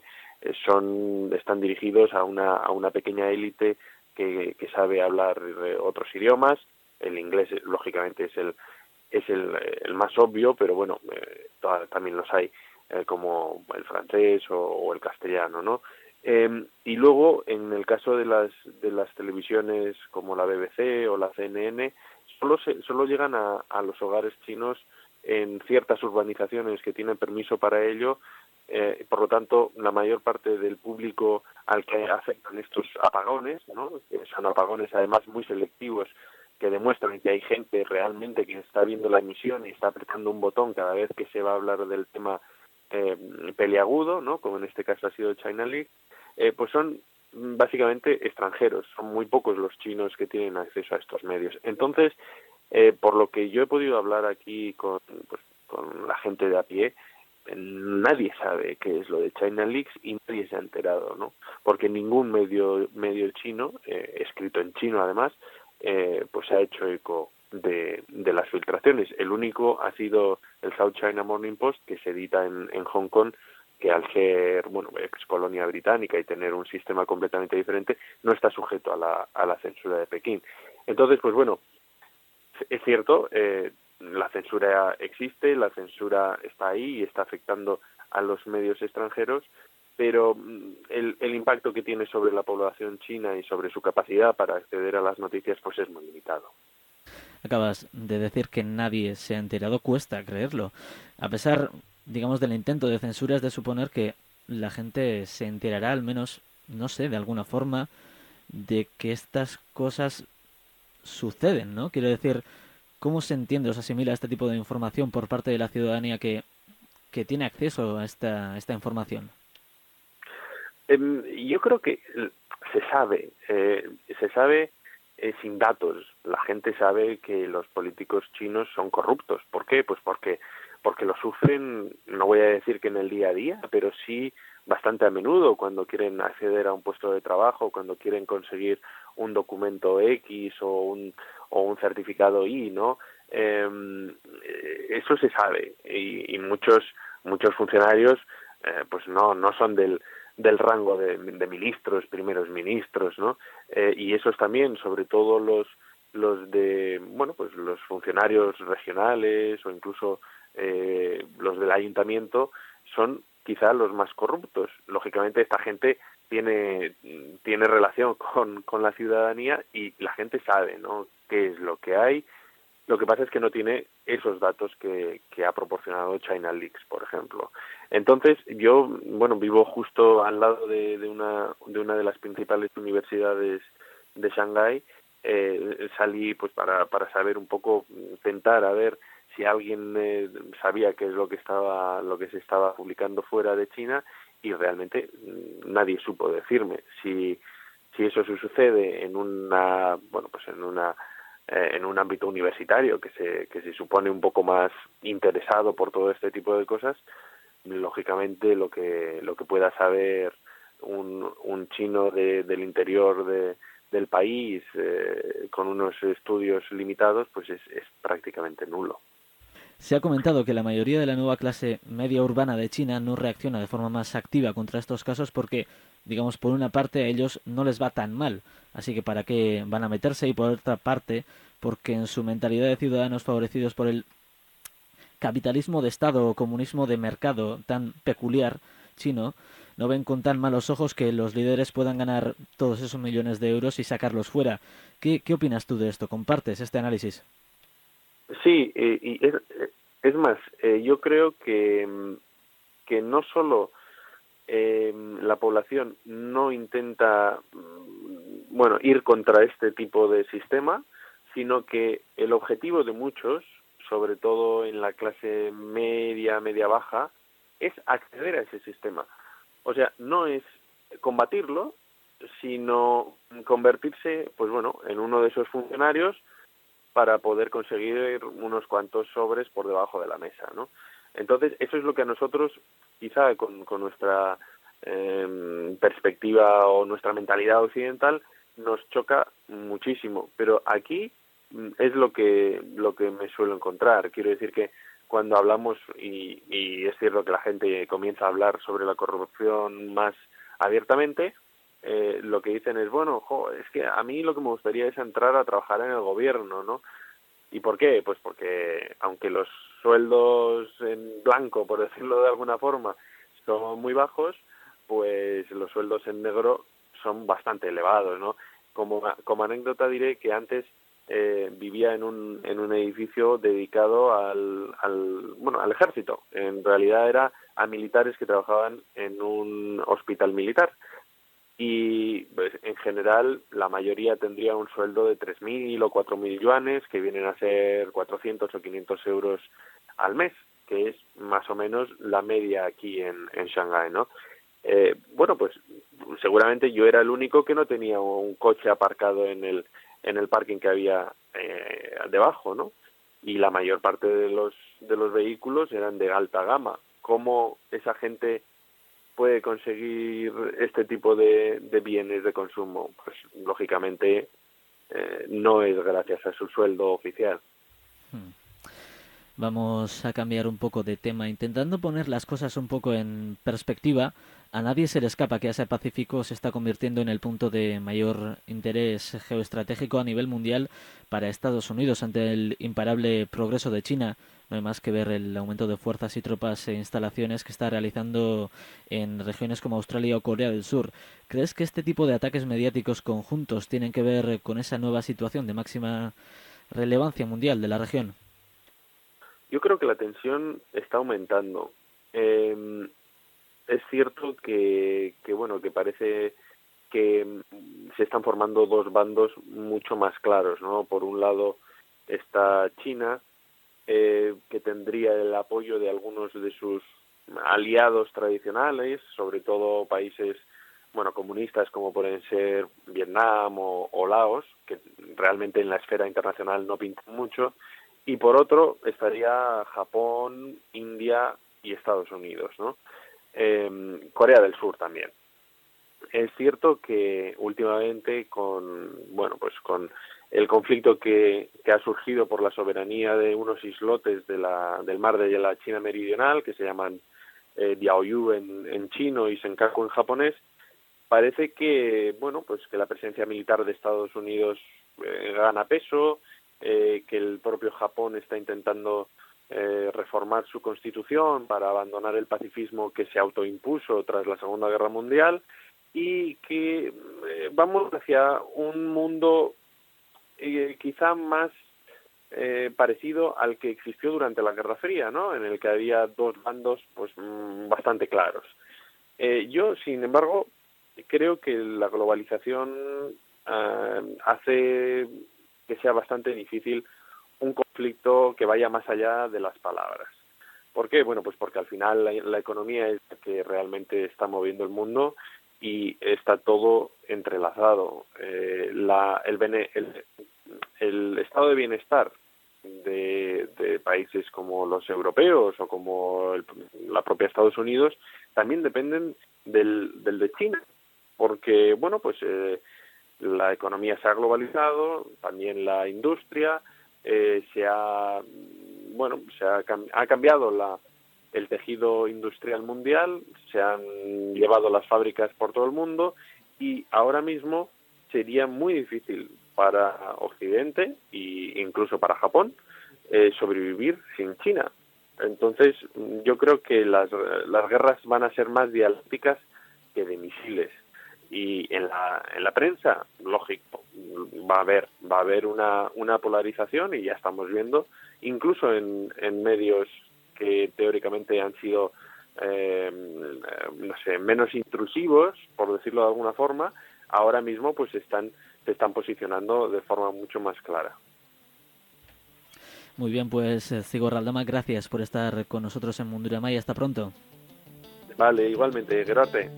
son están dirigidos a una a una pequeña élite que, que sabe hablar otros idiomas. El inglés lógicamente es el es el, el más obvio, pero bueno, eh, también los hay eh, como el francés o, o el castellano, ¿no? Eh, y luego en el caso de las de las televisiones como la B B C o la C N N solo se, solo llegan a, a los hogares chinos en ciertas urbanizaciones que tienen permiso para ello. Eh, por lo tanto, la mayor parte del público al que afectan estos apagones, ¿no? Que son apagones además muy selectivos, que demuestran que hay gente realmente que está viendo la emisión y está apretando un botón cada vez que se va a hablar del tema eh, peliagudo, ¿no? Como en este caso ha sido China Leaks, eh, pues son básicamente extranjeros. Son muy pocos los chinos que tienen acceso a estos medios. Entonces, eh, por lo que yo he podido hablar aquí con, pues, con la gente de a pie, nadie sabe qué es lo de China Leaks y nadie se ha enterado, ¿no? Porque ningún medio medio chino, eh, escrito en chino además, eh, pues ha hecho eco de, de las filtraciones. El único ha sido el South China Morning Post, que se edita en, en Hong Kong, que al ser, bueno, ex colonia británica y tener un sistema completamente diferente, no está sujeto a la, a la censura de Pekín. Entonces, pues bueno, es cierto, eh, la censura existe, la censura está ahí y está afectando a los medios extranjeros, pero el, el impacto que tiene sobre la población china y sobre su capacidad para acceder a las noticias pues es muy limitado. Acabas de decir que nadie se ha enterado, cuesta creerlo. A pesar, digamos, del intento de censura, es de suponer que la gente se enterará, al menos, no sé, de alguna forma, de que estas cosas suceden, ¿no? Quiero decir, ¿cómo se entiende o se asimila este tipo de información por parte de la ciudadanía que, que tiene acceso a esta, a esta información? Eh, yo creo que se sabe, eh, se sabe eh, sin datos. La gente sabe que los políticos chinos son corruptos. ¿Por qué? Pues porque porque lo sufren, no voy a decir que en el día a día, pero sí bastante a menudo cuando quieren acceder a un puesto de trabajo, cuando quieren conseguir un documento X o un, o un certificado Y, ¿no? Eh, eso se sabe y, y muchos muchos funcionarios eh, pues no no son del del rango de, de ministros, primeros ministros, ¿no? Eh, y esos también, sobre todo los los de bueno pues los funcionarios regionales o incluso eh, los del ayuntamiento son quizá los más corruptos. Lógicamente esta gente tiene tiene relación con, con la ciudadanía y la gente sabe, ¿no?, qué es lo que hay. Lo que pasa es que no tiene esos datos que, que ha proporcionado China Leaks, por ejemplo. Entonces, yo, bueno, vivo justo al lado de, de una de una de las principales universidades de Shanghái. Eh, salí pues para para saber un poco, tentar a ver si alguien eh, sabía qué es lo que estaba lo que se estaba publicando fuera de China, y realmente nadie supo decirme si si eso se sucede en una bueno pues en una eh, en un ámbito universitario que se que se supone un poco más interesado por todo este tipo de cosas. Lógicamente lo que lo que pueda saber un un chino de, del interior de del país eh, con unos estudios limitados, pues es, es prácticamente nulo. Se ha comentado que la mayoría de la nueva clase media urbana de China no reacciona de forma más activa contra estos casos porque, digamos, por una parte a ellos no les va tan mal, así que para qué van a meterse, y por otra parte porque en su mentalidad de ciudadanos favorecidos por el capitalismo de Estado o comunismo de mercado tan peculiar chino, no ven con tan malos ojos que los líderes puedan ganar todos esos millones de euros y sacarlos fuera. ¿Qué, qué opinas tú de esto? ¿Compartes este análisis? Sí, eh, y es, es más, eh, yo creo que, que no solo eh, la población no intenta, bueno, ir contra este tipo de sistema, sino que el objetivo de muchos, sobre todo en la clase media, media-baja, es acceder a ese sistema. O sea, no es combatirlo, sino convertirse, pues bueno, en uno de esos funcionarios para poder conseguir unos cuantos sobres por debajo de la mesa, ¿no? Entonces, eso es lo que a nosotros, quizá con, con nuestra eh, perspectiva o nuestra mentalidad occidental, nos choca muchísimo. Pero aquí es lo que lo que me suelo encontrar. Quiero decir que cuando hablamos, y, y es cierto que la gente comienza a hablar sobre la corrupción más abiertamente, eh, lo que dicen es, bueno, jo, es que a mí lo que me gustaría es entrar a trabajar en el gobierno, ¿no? ¿Y por qué? Pues porque aunque los sueldos en blanco, por decirlo de alguna forma, son muy bajos, pues los sueldos en negro son bastante elevados, ¿no? Como, como anécdota diré que antes eh, vivía en un en un edificio dedicado al, al bueno al ejército. En realidad era a militares que trabajaban en un hospital militar. Y pues, en general la mayoría tendría un sueldo de tres mil o cuatro mil yuanes, que vienen a ser cuatrocientos o quinientos euros al mes, que es más o menos la media aquí en, en Shanghái, ¿no? Eh, bueno, pues seguramente yo era el único que no tenía un coche aparcado en el en el parking que había eh, debajo, ¿no? Y la mayor parte de los de los vehículos eran de alta gama. ¿Cómo esa gente puede conseguir este tipo de, de bienes de consumo? Pues lógicamente eh, no es gracias a su sueldo oficial. Hmm. Vamos a cambiar un poco de tema, intentando poner las cosas un poco en perspectiva. A nadie se le escapa que Asia-Pacífico se está convirtiendo en el punto de mayor interés geoestratégico a nivel mundial para Estados Unidos ante el imparable progreso de China. No hay más que ver el aumento de fuerzas y tropas e instalaciones que está realizando en regiones como Australia o Corea del Sur. ¿Crees que este tipo de ataques mediáticos conjuntos tienen que ver con esa nueva situación de máxima relevancia mundial de la región? Yo creo que la tensión está aumentando. Eh, es cierto que, que, bueno, que parece que se están formando dos bandos mucho más claros, ¿no? Por un lado está China, eh, que tendría el apoyo de algunos de sus aliados tradicionales, sobre todo países, bueno, comunistas como pueden ser Vietnam o, o Laos, que realmente en la esfera internacional no pintan mucho. y por otro estaría Japón, India y Estados Unidos, ¿no? Eh, Corea del Sur también. Es cierto que últimamente con, bueno, pues con el conflicto que, que ha surgido por la soberanía de unos islotes de la, del mar de la China Meridional, que se llaman eh, Diaoyu en, en chino y Senkaku en japonés, parece que, bueno, pues que la presencia militar de Estados Unidos eh, gana peso, eh, que el propio Japón está intentando eh, reformar su constitución para abandonar el pacifismo que se autoimpuso tras la Segunda Guerra Mundial, y que eh, vamos hacia un mundo eh, quizá más eh, parecido al que existió durante la Guerra Fría, ¿no? En el que había dos bandos pues mm, bastante claros. Eh, yo, sin embargo, creo que la globalización eh, hace que sea bastante difícil un conflicto que vaya más allá de las palabras. ¿Por qué? Bueno, pues porque al final la, la economía es la que realmente está moviendo el mundo y está todo entrelazado. Eh, la, el, bene, el, el estado de bienestar de, de países como los europeos o como el, la propia Estados Unidos también dependen del, del de China, porque, bueno, pues eh, la economía se ha globalizado, también la industria, eh, se ha, bueno, se ha, ha cambiado la el tejido industrial mundial, se han llevado las fábricas por todo el mundo y ahora mismo sería muy difícil para Occidente e incluso para Japón eh, sobrevivir sin China. Entonces yo creo que las, las guerras van a ser más dialécticas que de misiles. Y en la en la prensa, lógico, va a haber va a haber una una polarización y ya estamos viendo, incluso en, en medios que teóricamente han sido eh, no sé, menos intrusivos, por decirlo de alguna forma, ahora mismo pues están se están posicionando de forma mucho más clara. Muy bien, pues Zigor Aldama, gracias por estar con nosotros en Mundurama y hasta pronto. Vale, igualmente, gracias.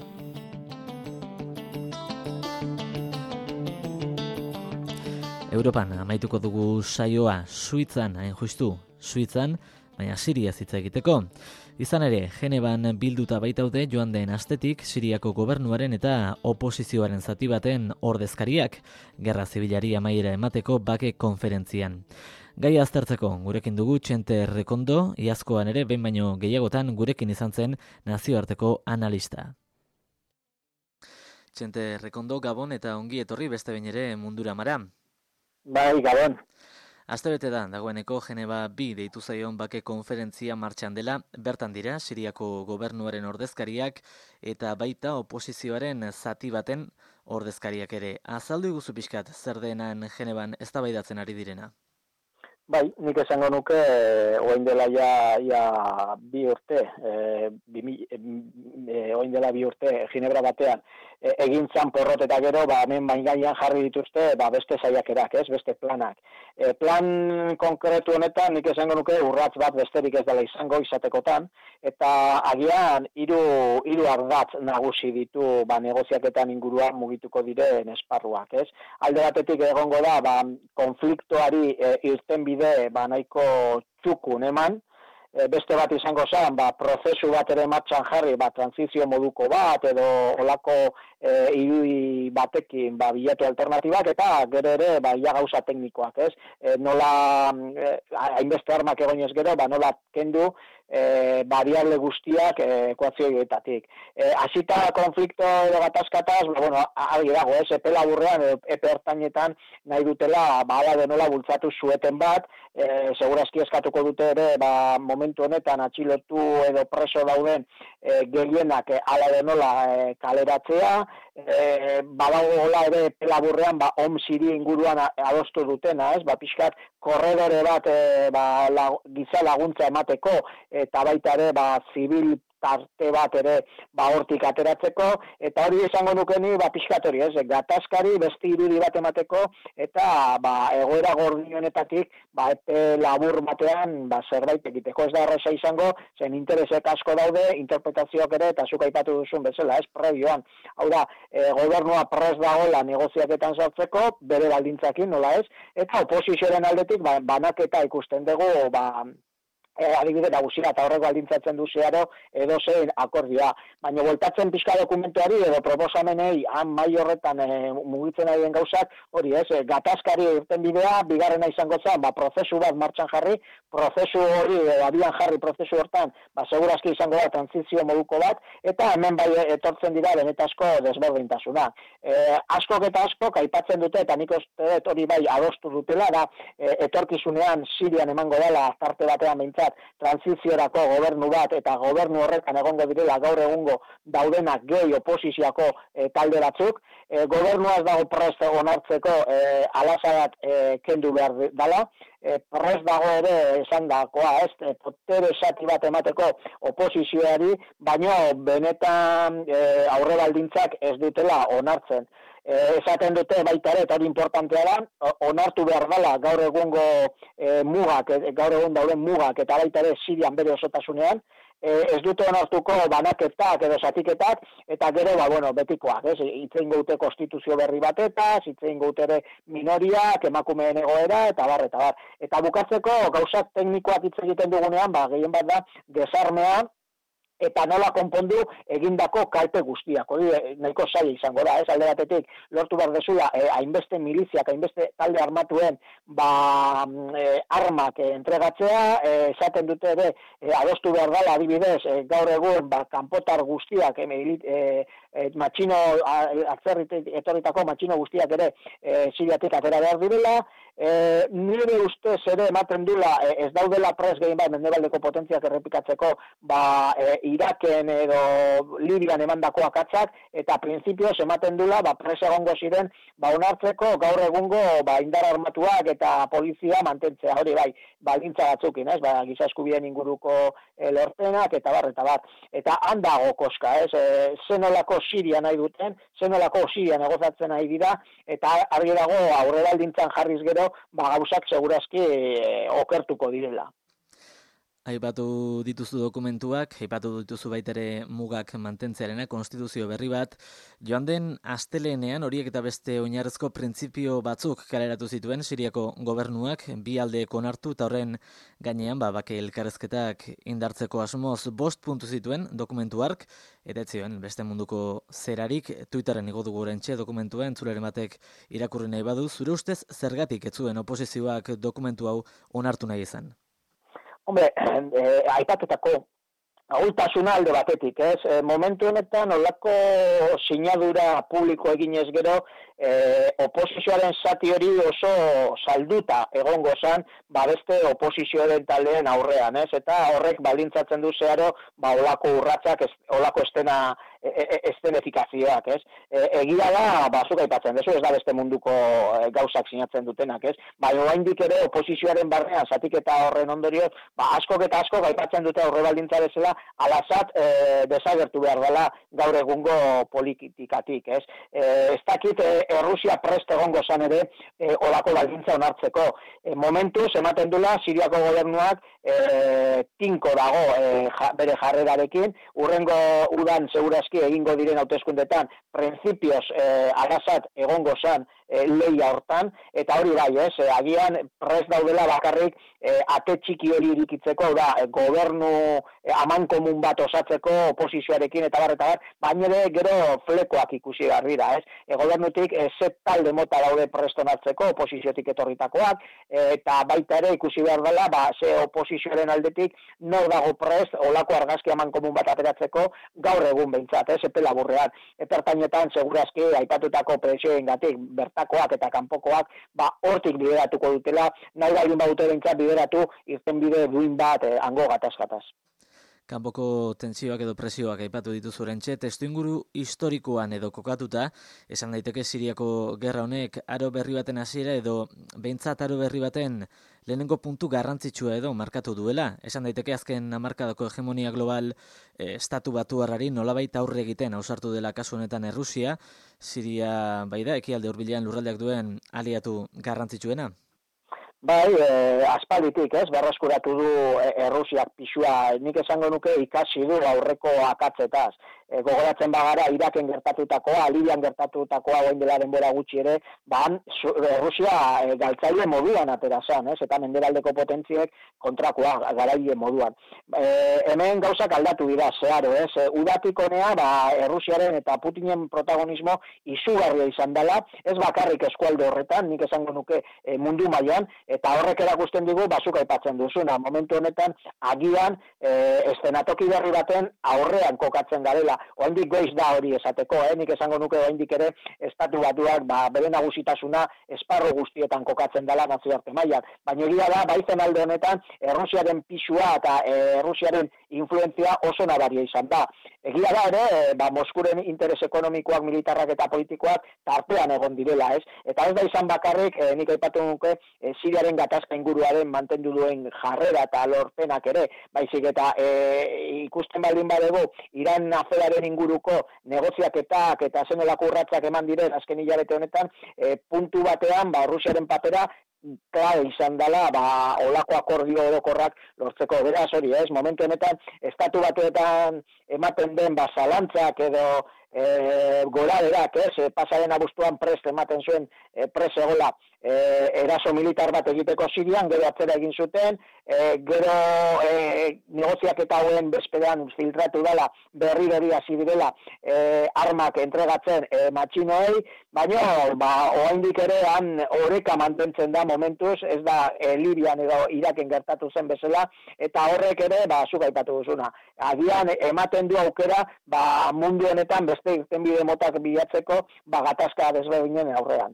Europan amaituko dugu saioa, Suitzan, hain justu, Suitzan, baina Siria hitz egiteko. Izan ere, Genevan bilduta baitaude joan den astetik Siriako gobernuaren eta oposizioaren zati baten ordezkariak, gerra zibilari amaiera emateko bake konferentzian. Gaia aztertzeko gurekin dugu Txente Rekondo, iazkoan ere behin baino gehiagotan gurekin izan zen nazioarteko analista. Txente Rekondo, Gabon eta ongi etorri beste behin ere Munduramara. Bai, Gabon. Astebete da, dagoeneko Geneva bi deitu zaion bake konferentzia martxan dela, bertan dira Siriako gobernuaren ordezkariak eta baita oposizioaren zati baten ordezkariak ere. Azaldu iguzu pixkat, zer denan Genevan eztabaidatzen ari direna? Bai, nik esango nuke, oain dela ja, ja bi urte, e, bi, e, oain dela bi urte, Ginebra batean, e, egin zan porrot eta gero, ba, hemen maingaian jarri dituzte, ba, beste saiakerak, ez, beste planak. E, plan konkretu honetan, nik esango nuke, urratz bat besterik ez dela izango izatekotan, eta agian hiru hiru ardatz nagusi ditu, ba, negoziaketan inguruan mugituko diren esparruak, ez. Alde batetik egongo da, ba, konfliktoari e, irten bide ba nahiko txukun eman, e, beste bat izango zen, ba, prozesu bat ere martxan jarri, ba, transizio moduko bat, edo olako e, irudi batekin ba, bilatu alternatibak, eta gero ere ba, ia gauza teknikoak, ez? E, nola, e, hainbeste armak egoinez gero, ba, nola kendu, E, variable guztiak e, ekuazioetatik. E, Asita konflikto edo gatazkataz, ba, bueno, argi dago, ez, epe laburrean, epe hortainetan nahi dutela, ba, ala denola bultzatu zueten bat, e, segurazki eskatuko dute ere, ba, momentu honetan atxilotu edo preso dauden e, gehienak e, ala denola e, kaleratzea, e, badago gola ere epe laburrean, ba, om Siri inguruan adostu dutena, ez, ba, pixkat, korredore bat e, ba, la, giza laguntza emateko, eta baita ere ba, zibil tarte bat ere ba hortik ateratzeko, eta hori izango nukeni ba pixkat hori, ez, gatazkari beste irudi bat emateko, eta ba egoera gordi honetatik ba epe labur batean ba zerbait egiteko. Ez da erraza izango, zen interesek asko daude, interpretazioak ere, eta zuk aipatu duzun bezala, ez, prebioan. Hau da, e, gobernua prest dagoela negoziaketan sartzeko, bere baldintzakin, nola ez, eta oposizioaren aldetik ba, banaketa ikusten dugu, ba, E, adibide nagusia eta horrek baldintzatzen du zeharo edo zein akordioa. Baina voltatzen pixka dokumentuari edo proposamenei han mai horretan e, mugitzen ari den gauzak, hori ez, e, gatazkari irten bidea, bigarrena izango zen, ba, prozesu bat martxan jarri, prozesu hori, e, abian jarri prozesu hortan, ba, segurazki izango da transizio moduko bat, eta hemen bai etortzen dira benetazko desberdintasuna. E, askok eta askok aipatzen dute, eta nik uste dut hori bai adostu dutela, da e, etorkizunean Sirian emango dela tarte batean behintzat transiziorako gobernu bat eta gobernu horretan egongo direla gaur egungo daudenak gehi oposiziako e, talde batzuk. E, gobernua ez dago prest onartzeko e, alazarat e, kendu behar dela. E, prest dago ere esan dakoa, ez, e, potere esati bat emateko oposizioari, baino benetan e, aurre baldintzak ez dutela onartzen. E, esaten dute baita ere, eta hori importantea da, onartu behar dela gaur egungo e, mugak, e, gaur egun dauden mugak, eta baita ere Sirian bere osotasunean, e, ez dute onartuko banaketak edo zatiketak, eta gero, ba, bueno, betikoak, ez, hitzein gaute konstituzio berri batetaz, hitzein gaute ere minoriak, emakumeen egoera, eta bar, eta bar. Eta bukatzeko, gauzak teknikoak hitz egiten dugunean, ba, gehien bat da, desarmean, eta nola konpondu egindako kalpe guztiak. Hori nahiko zaila izango da, ez, alde batetik lortu behar dezula, eh, hainbeste miliziak, hainbeste talde armatuen ba, eh, armak eh, entregatzea, eh, esaten dute ere, eh, adostu behar dela, adibidez, eh, gaur egun, ba, kanpotar guztiak, eh, eh, eh, matxino, atzerritik etorritako matxino guztiak ere eh, Siriatik atera behar direla, E, nire ustez ere ematen dula e, ez daudela pres gehien bat mendebaldeko potentziak errepikatzeko ba, e, Iraken edo Libian emandako akatzak, eta printzipioz ematen dula ba, pres egongo ziren ba, onartzeko gaur egungo ba, indar armatuak eta polizia mantentzea, hori bai, baldintza batzukin, ez, ba, giza eskubideen inguruko e, lorpenak eta bar, eta bat. Eta handago koska, ez, e, zenolako Siria nahi duten, zenolako Siria negozatzen nahi dira, eta argi dago aurreraldintzan jarriz gero ba gauzak segurazki e, okertuko direla. Aipatu dituzu dokumentuak, aipatu dituzu baitere mugak mantentzearena, konstituzio berri bat. Joan den astelehenean horiek eta beste oinarrizko printzipio batzuk kaleratu zituen Siriako gobernuak, bi aldeek onartu eta horren gainean ba, bake elkarrezketak indartzeko asmoz bost puntu zituen dokumentu hark, eta ez zioen beste munduko zerarik. Twitterren igo dugu orentxe dokumentua, entzuleren batek irakurri nahi badu, zure ustez zergatik ez zuen oposizioak dokumentu hau onartu nahi izan? Hombre, eh, aipatutako ahultasuna alde batetik, ez? E, momentu honetan olako sinadura publiko eginez gero, e, oposizioaren zati hori oso salduta egongo zan, ba beste oposizioaren taldeen aurrean, ez? Eta horrek baldintzatzen du zeharo, ba olako urratsak, ez, olako estena e, e, estenifikazioak, ez? E, egia da, ba zuk aipatzen dezu, ez da beste munduko e, gauzak sinatzen dutenak, ez? Baina oraindik ere oposizioaren barnean zatiketa horren ondorioz, ba askok eta askok aipatzen dute aurre baldintza bezala alazat e, desagertu behar dela gaur egungo politikatik, ez? E, ez dakit e, Errusia prest egongo zan ere e, olako baldintza onartzeko. E, momentuz, ematen dula, Siriako gobernuak e, tinko dago e, ja, bere jarrerarekin, urrengo udan segurazki egingo diren hauteskundetan, printzipioz e, alazat egongo zan e, leia hortan, eta hori bai, ez, e, agian prest daudela bakarrik e, ate txiki hori irikitzeko, da, e, gobernu e, aman komun bat osatzeko oposizioarekin eta bar, eta bar, baina ere gero flekoak ikusi behar dira, ez? E, gobernutik e, zet talde mota daude prestonartzeko oposiziotik etorritakoak, e, eta baita ere ikusi behar dela, ba, ze oposizioaren aldetik nor dago prest olako argazki aman komun bat ateratzeko gaur egun behintzat, ez, epe laburrean. Epertainetan, segurazki, aipatutako presioengatik bertakoak eta kanpokoak, ba, hortik bideratuko dutela, nahi baldin badute behintzat bideratu, irten bide duin bat e, hango gataz-gataz. Kanpoko tentsioak edo presioak aipatu dituzu oraintxe, testuinguru historikoan edo kokatuta, esan daiteke Siriako gerra honek aro berri baten hasiera edo behintzat aro berri baten lehenengo puntu garrantzitsua edo markatu duela. Esan daiteke azken hamarkadako hegemonia global eh, estatu batuarrari nolabait aurre egiten ausartu dela kasu honetan Errusia, Siria bai da ekialde hurbilean lurraldeak duen aliatu garrantzitsuena. Bai, e, aspalditik, ez, berreskuratu du e, Errusiak pixua, nik esango nuke ikasi du aurreko akatzetaz. E, gogoratzen bagara Iraken gertatutakoa, Libian gertatutakoa orain dela denbora gutxi ere, ba Errusia e, galtzaile moduan atera zen, ez, eta mendebaldeko potentziek kontrakoa garaile moduan. E, hemen gauzak aldatu dira zeharo, ez, e, udatik honea, ba Errusiaren eta Putinen protagonismo izugarria izan dela, ez bakarrik eskualde horretan, nik esango nuke e, mundu mailan, eta horrek erakusten digu bazuk aipatzen duzuna. Momentu honetan agian e, eszenatoki berri baten aurrean kokatzen garela. Oraindik goiz da hori esateko, eh? Nik esango nuke oraindik ere estatu batuak ba, bere nagusitasuna esparru guztietan kokatzen dela nazioarte mailan. Baina egia da, baizen alde honetan, Errusiaren pisua eta Errusiaren influentzia oso nabaria izan da. Egia da ere, ba, Moskuren interes ekonomikoak, militarrak eta politikoak tartean egon direla, ez? Eta ez da izan bakarrik, eh, nik aipatu nuke, eh, Siriaren gatazka inguruaren mantendu duen jarrera eta lorpenak ere, baizik eta e, ikusten baldin badego Iran aferaren inguruko negoziaketak eta zenolako urratsak eman diren azken hilabete honetan, e, puntu batean ba Rusiaren papera klabe izan dela, ba olako akordio orokorrak lortzeko. Beraz hori, ez, momentu honetan estatu batuetan ematen den ba zalantzak edo E, gora berak, ez, e, pasaren abuztuan prest ematen zuen e, prest egola e, eraso militar bat egiteko Sirian, gero atzera egin zuten, e, gero e, negoziak eta hauen bezperan filtratu dela, berri berri hasi direla e, armak entregatzen e, matxinoei, baina ba, oraindik ere han oreka mantentzen da momentuz, ez da e, Libian edo Iraken gertatu zen bezala, eta horrek ere, ba, zuk aipatu duzuna, agian ematen du aukera, ba, mundu honetan beste irtenbide motak bilatzeko ba gatazka desberdinen aurrean.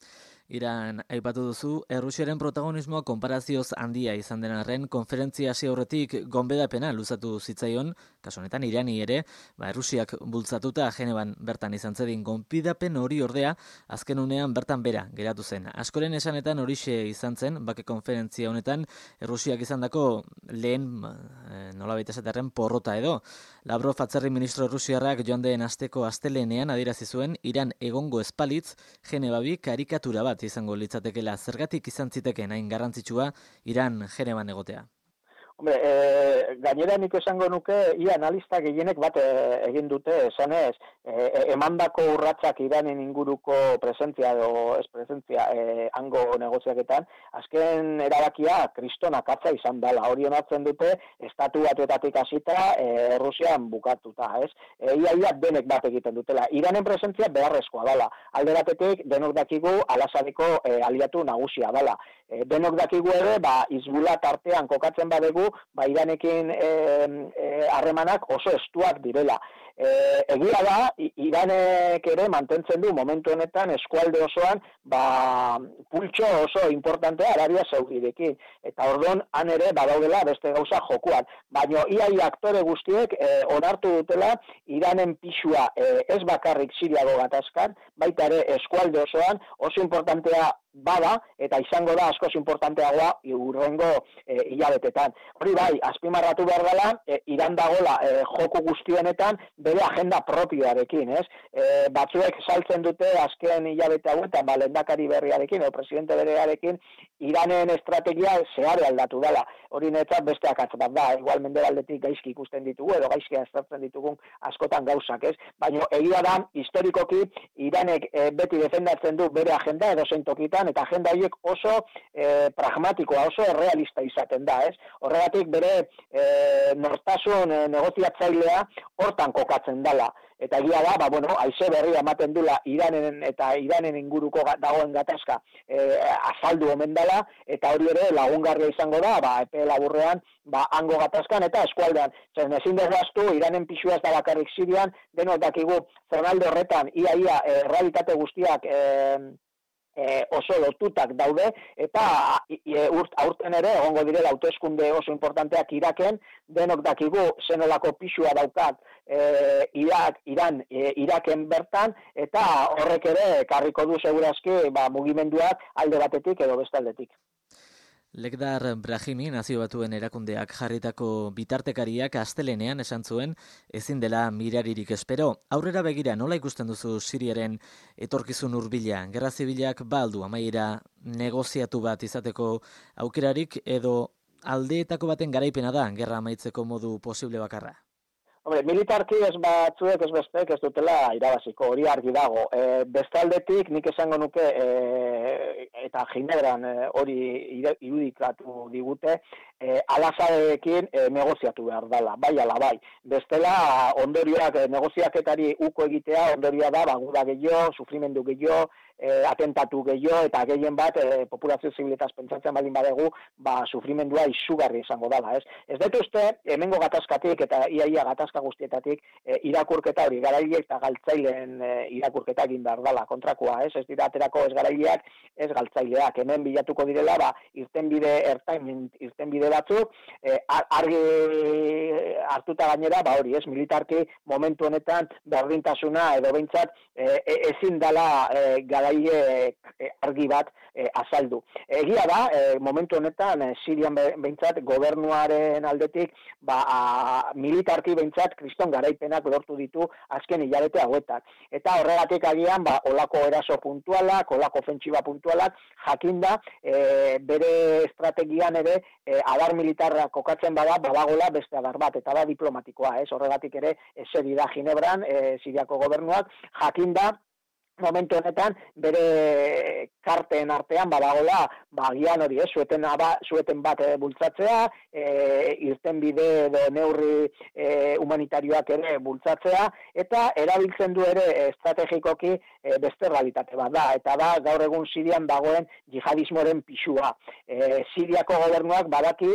Iran aipatu duzu, Errusiaren protagonismoa konparazioz handia izan den arren, konferentzia hasi aurretik gonbidapena luzatu zitzaion, kasu honetan Irani ere, ba Errusiak bultzatuta Genevan bertan izan zedin gonbidapen hori ordea, azken unean bertan bera geratu zen. Askoren esanetan horixe izan zen, bake konferentzia honetan, Errusiak izandako lehen, e, nolabait esaterren, porrota edo. Lavrov atzerri ministro Errusiarrak joan den asteko astelenean adierazi zuen Iran egongo espalitz, Genevabi karikatura bat izango litzatekela. Zergatik izan ziteken hain garrantzitsua Iran Genevan egotea? Hombre, e, gainera nik esango nuke, ia analista gehienek bat e, egin dute, esanez, e, emandako urratsak Iranen inguruko presentzia edo ez presentzia e, hango negoziaketan, azken erabakia kristonak atza izan dela, hori onartzen dute, estatu batuetatik hasita e, Rusian bukatuta, ez? E, ia, ia denek bat egiten dutela. Iranen presentzia beharrezkoa dela, alde batetik denok dakigu Al-Asadeko e, aliatu nagusia dela. E, denok dakigu ere, ba, Hizbullah tartean kokatzen badegu, ba Iranekin harremanak e, e, oso estuak direla. E, egia da, Iranek ere mantentzen du momentu honetan eskualde osoan ba pultxo oso importantea Arabia Saudirekin. Eta ordon han ere badaudela beste gauza jokuan. Baina ia aktore guztiek e, onartu dutela Iranen pisua e, ez bakarrik Siriago gatazkan, baita ere eskualde osoan oso importantea bada, eta izango da askoz importanteagoa hurrengo e, hilabetetan. Hori bai, azpimarratu behar dela, e, Iran dagoela e, joku guztionetan bere agenda propioarekin, ez? E, batzuek saltzen dute azken hilabete hauetan, ba, lehendakari berriarekin, edo presidente berriarekin, Iranen estrategia zehare aldatu dela. Hori netzat beste akatz bat da, igual mendebaldetik gaizki ikusten ditugu, edo gaizki aztertzen ditugun askotan gauzak, ez? Baina egia da, historikoki, Iranek e, beti defendatzen du bere agenda edo zeintokita, eta agenda horiek oso e, pragmatikoa, oso realista izaten da, ez? Horregatik bere e, nortasun e, negoziatzailea hortan kokatzen dela. Eta egia da, ba, bueno, haize berria ematen dula Iranen eta Iranen inguruko dagoen gatazka e, azaldu omen dela, eta hori ere lagungarria izango da, ba, epe laburrean, ba, hango gatazkan eta eskualdean. Zer, ezin dezaztu, Iranen pisua ez da bakarrik Sirian, denok dakigu, zonalde horretan, ia-ia, e, realitate guztiak e, E, oso lotutak daude, eta e, urt, aurten ere, egongo direla hauteskunde oso importanteak Iraken, denok dakigu zenolako pisua daukat e, Irak, Iran, e, Iraken bertan, eta horrek ere karriko du segurazki ba, mugimenduak alde batetik edo bestaldetik. Lekdar Brahimi, Nazio Batuen erakundeak jarritako bitartekariak astelenean esan zuen ezin dela miraririk espero. Aurrera begira, nola ikusten duzu Siriaren etorkizun hurbila? Gerra zibilak baldu amaiera negoziatu bat izateko aukerarik edo aldeetako baten garaipena da gerra amaitzeko modu posible bakarra? Hombre, militarki ez batzuek ez bestek ez dutela irabaziko, hori argi dago. E, bestaldetik nik esango nuke e, eta Ginebran hori e, irudikatu digute, e, alazarekin e, negoziatu behar dela, bai ala bai. Bestela ondorioak e, negoziaketari uko egitea, ondorioa da baguda gehiago, sufrimendu gehiago, E, atentatu gehiago eta gehien bat e, populazio zibiletaz pentsatzen baldin badegu, ba, sufrimendua izugarri izango dela, ez? Ez dut uste, hemengo gatazkatik eta iaia gatazka guztietatik e, irakurketa hori, garaile eta galtzaileen e, irakurketa egin behar dela, kontrakoa, ez? Ez dira aterako ez garaileak, ez galtzaileak, hemen bilatuko direla, ba, irtenbide ertain, irtenbide batzuk, e, argi hartuta gainera, ba hori, ez? Militarki momentu honetan berdintasuna edo behintzat e, e, ezin dela e, garaile argi bat e, azaldu. Egia da, e, momentu honetan e, Sirian behintzat gobernuaren aldetik ba, a, militarki behintzat kriston garaipenak lortu ditu azken hilabete hauetan. Eta horregatik agian ba, olako eraso puntualak, olako ofentsiba puntualak, jakinda e, bere estrategian ere e, adar militarra kokatzen bada, badagola beste adar bat, eta da diplomatikoa, ez? Horregatik ere eseri da Ginebran, e, Siriako gobernuak, jakinda momentu honetan bere karteen artean badagola, ba agian hori, eh, zueten, aba, zueten bat e, bultzatzea, e, irtenbide edo neurri e, humanitarioak ere bultzatzea, eta erabiltzen du ere estrategikoki e, beste realitate bat da, eta da gaur egun Sirian dagoen jihadismoren pisua. E, Siriako gobernuak badaki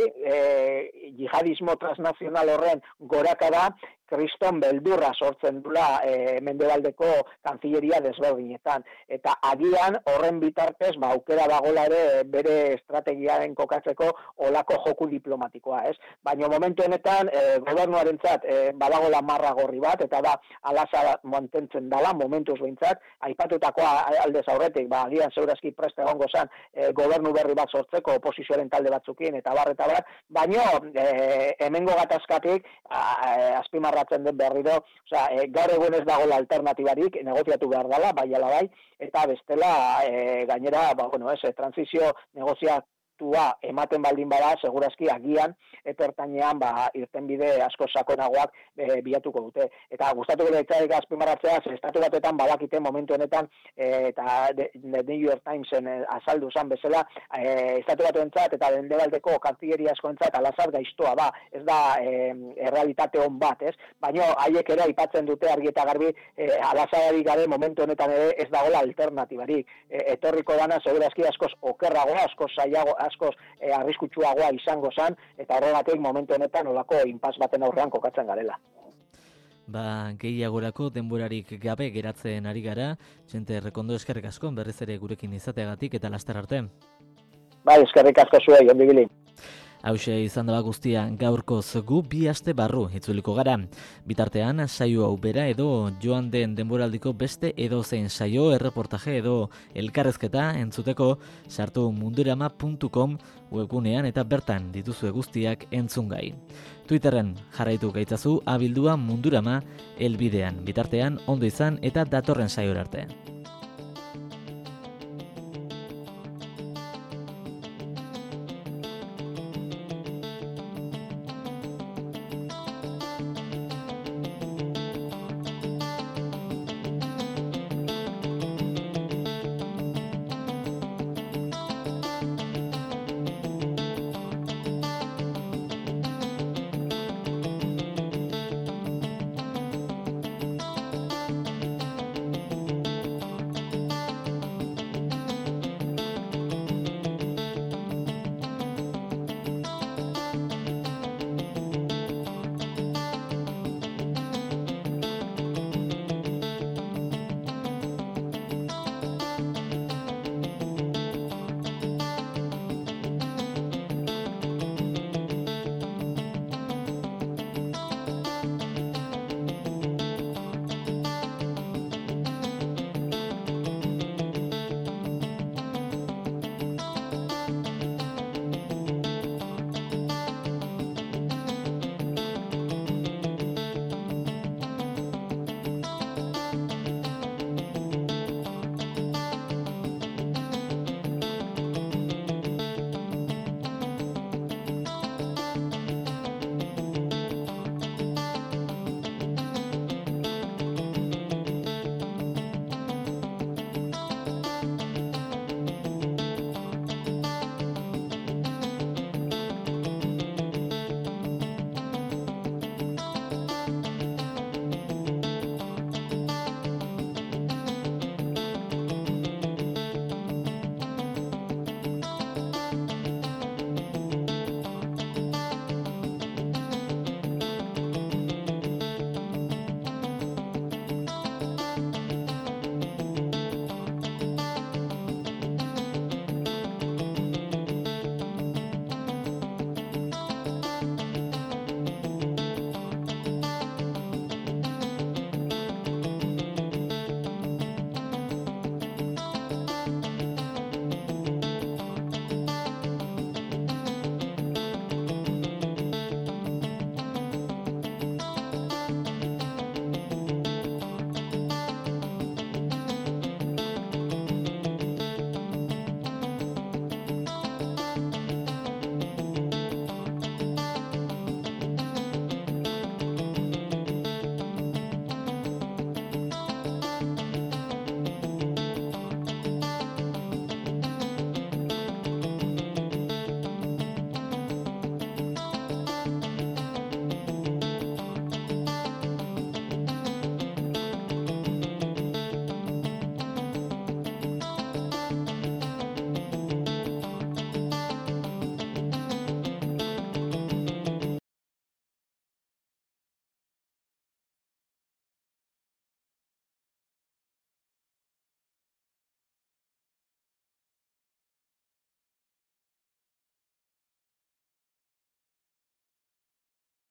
e, jihadismo transnazional horren gorakada kriston beldurra sortzen dula e, mendebaldeko kanzilleria desberdinetan. Eta agian horren bitartez, ba, aukera dagola ere bere estrategiaren kokatzeko olako joku diplomatikoa, ez? Baina momentu honetan, e, gobernuarentzat e, badagola marra gorri bat, eta da alaza mantentzen dala, momentuz behintzat, aipatutakoa aldez aurretik, ba, agian zeurazki preste egongo zan e, gobernu berri bat sortzeko oposizioaren talde batzukin, eta bar, eta bar, baina e, hemengo gatazkatik azpimarra den berriro, osea, e, gaur egun ez dagoela alternatibarik, negoziatu behar dela, bai ala bai, eta bestela e, gainera, ba, bueno, ez, transizio negoziatua ematen baldin bada, segurazki agian, epertainean, ba, irtenbide asko sakonagoak e, bilatuko dute. Eta gustatu gure etxarik azpimarratzea, estatu batetan badakite momentu honetan, e, eta The New York Timesen e, azaldu zan bezala, e, estatu batuentzat eta mendebaldeko kantilleria askoentzat alazar gaiztoa da, ez da e, errealitate on bat, ez? Baina haiek ere aipatzen dute argi eta garbi e, alazari gabe momentu honetan ere ez dagoela alternatibarik. E, etorriko dana segurazki askoz okerragoa, askoz zailago, askoz e, arriskutsuagoa izango zan, eta horregatik momentu honetan olako inpas baten aurrean kokatzen garela. Ba, gehiagorako denborarik gabe geratzen ari gara, Txente Rekondo eskerrik asko berriz ere gurekin izateagatik eta laster arte. Bai, eskerrik asko zuei, ondibili. Hauxe izan dela guztia gaurkoz gu bi aste barru itzuliko gara. Bitartean, saio hau bera edo joan den denboraldiko beste edozein saio, erreportaje edo elkarrezketa entzuteko sartu mundurama puntu com webgunean eta bertan dituzue guztiak entzungai. Twitterren jarraitu gaitzazu abildua Mundurama helbidean. Bitartean, ondo izan eta datorren saiora arte.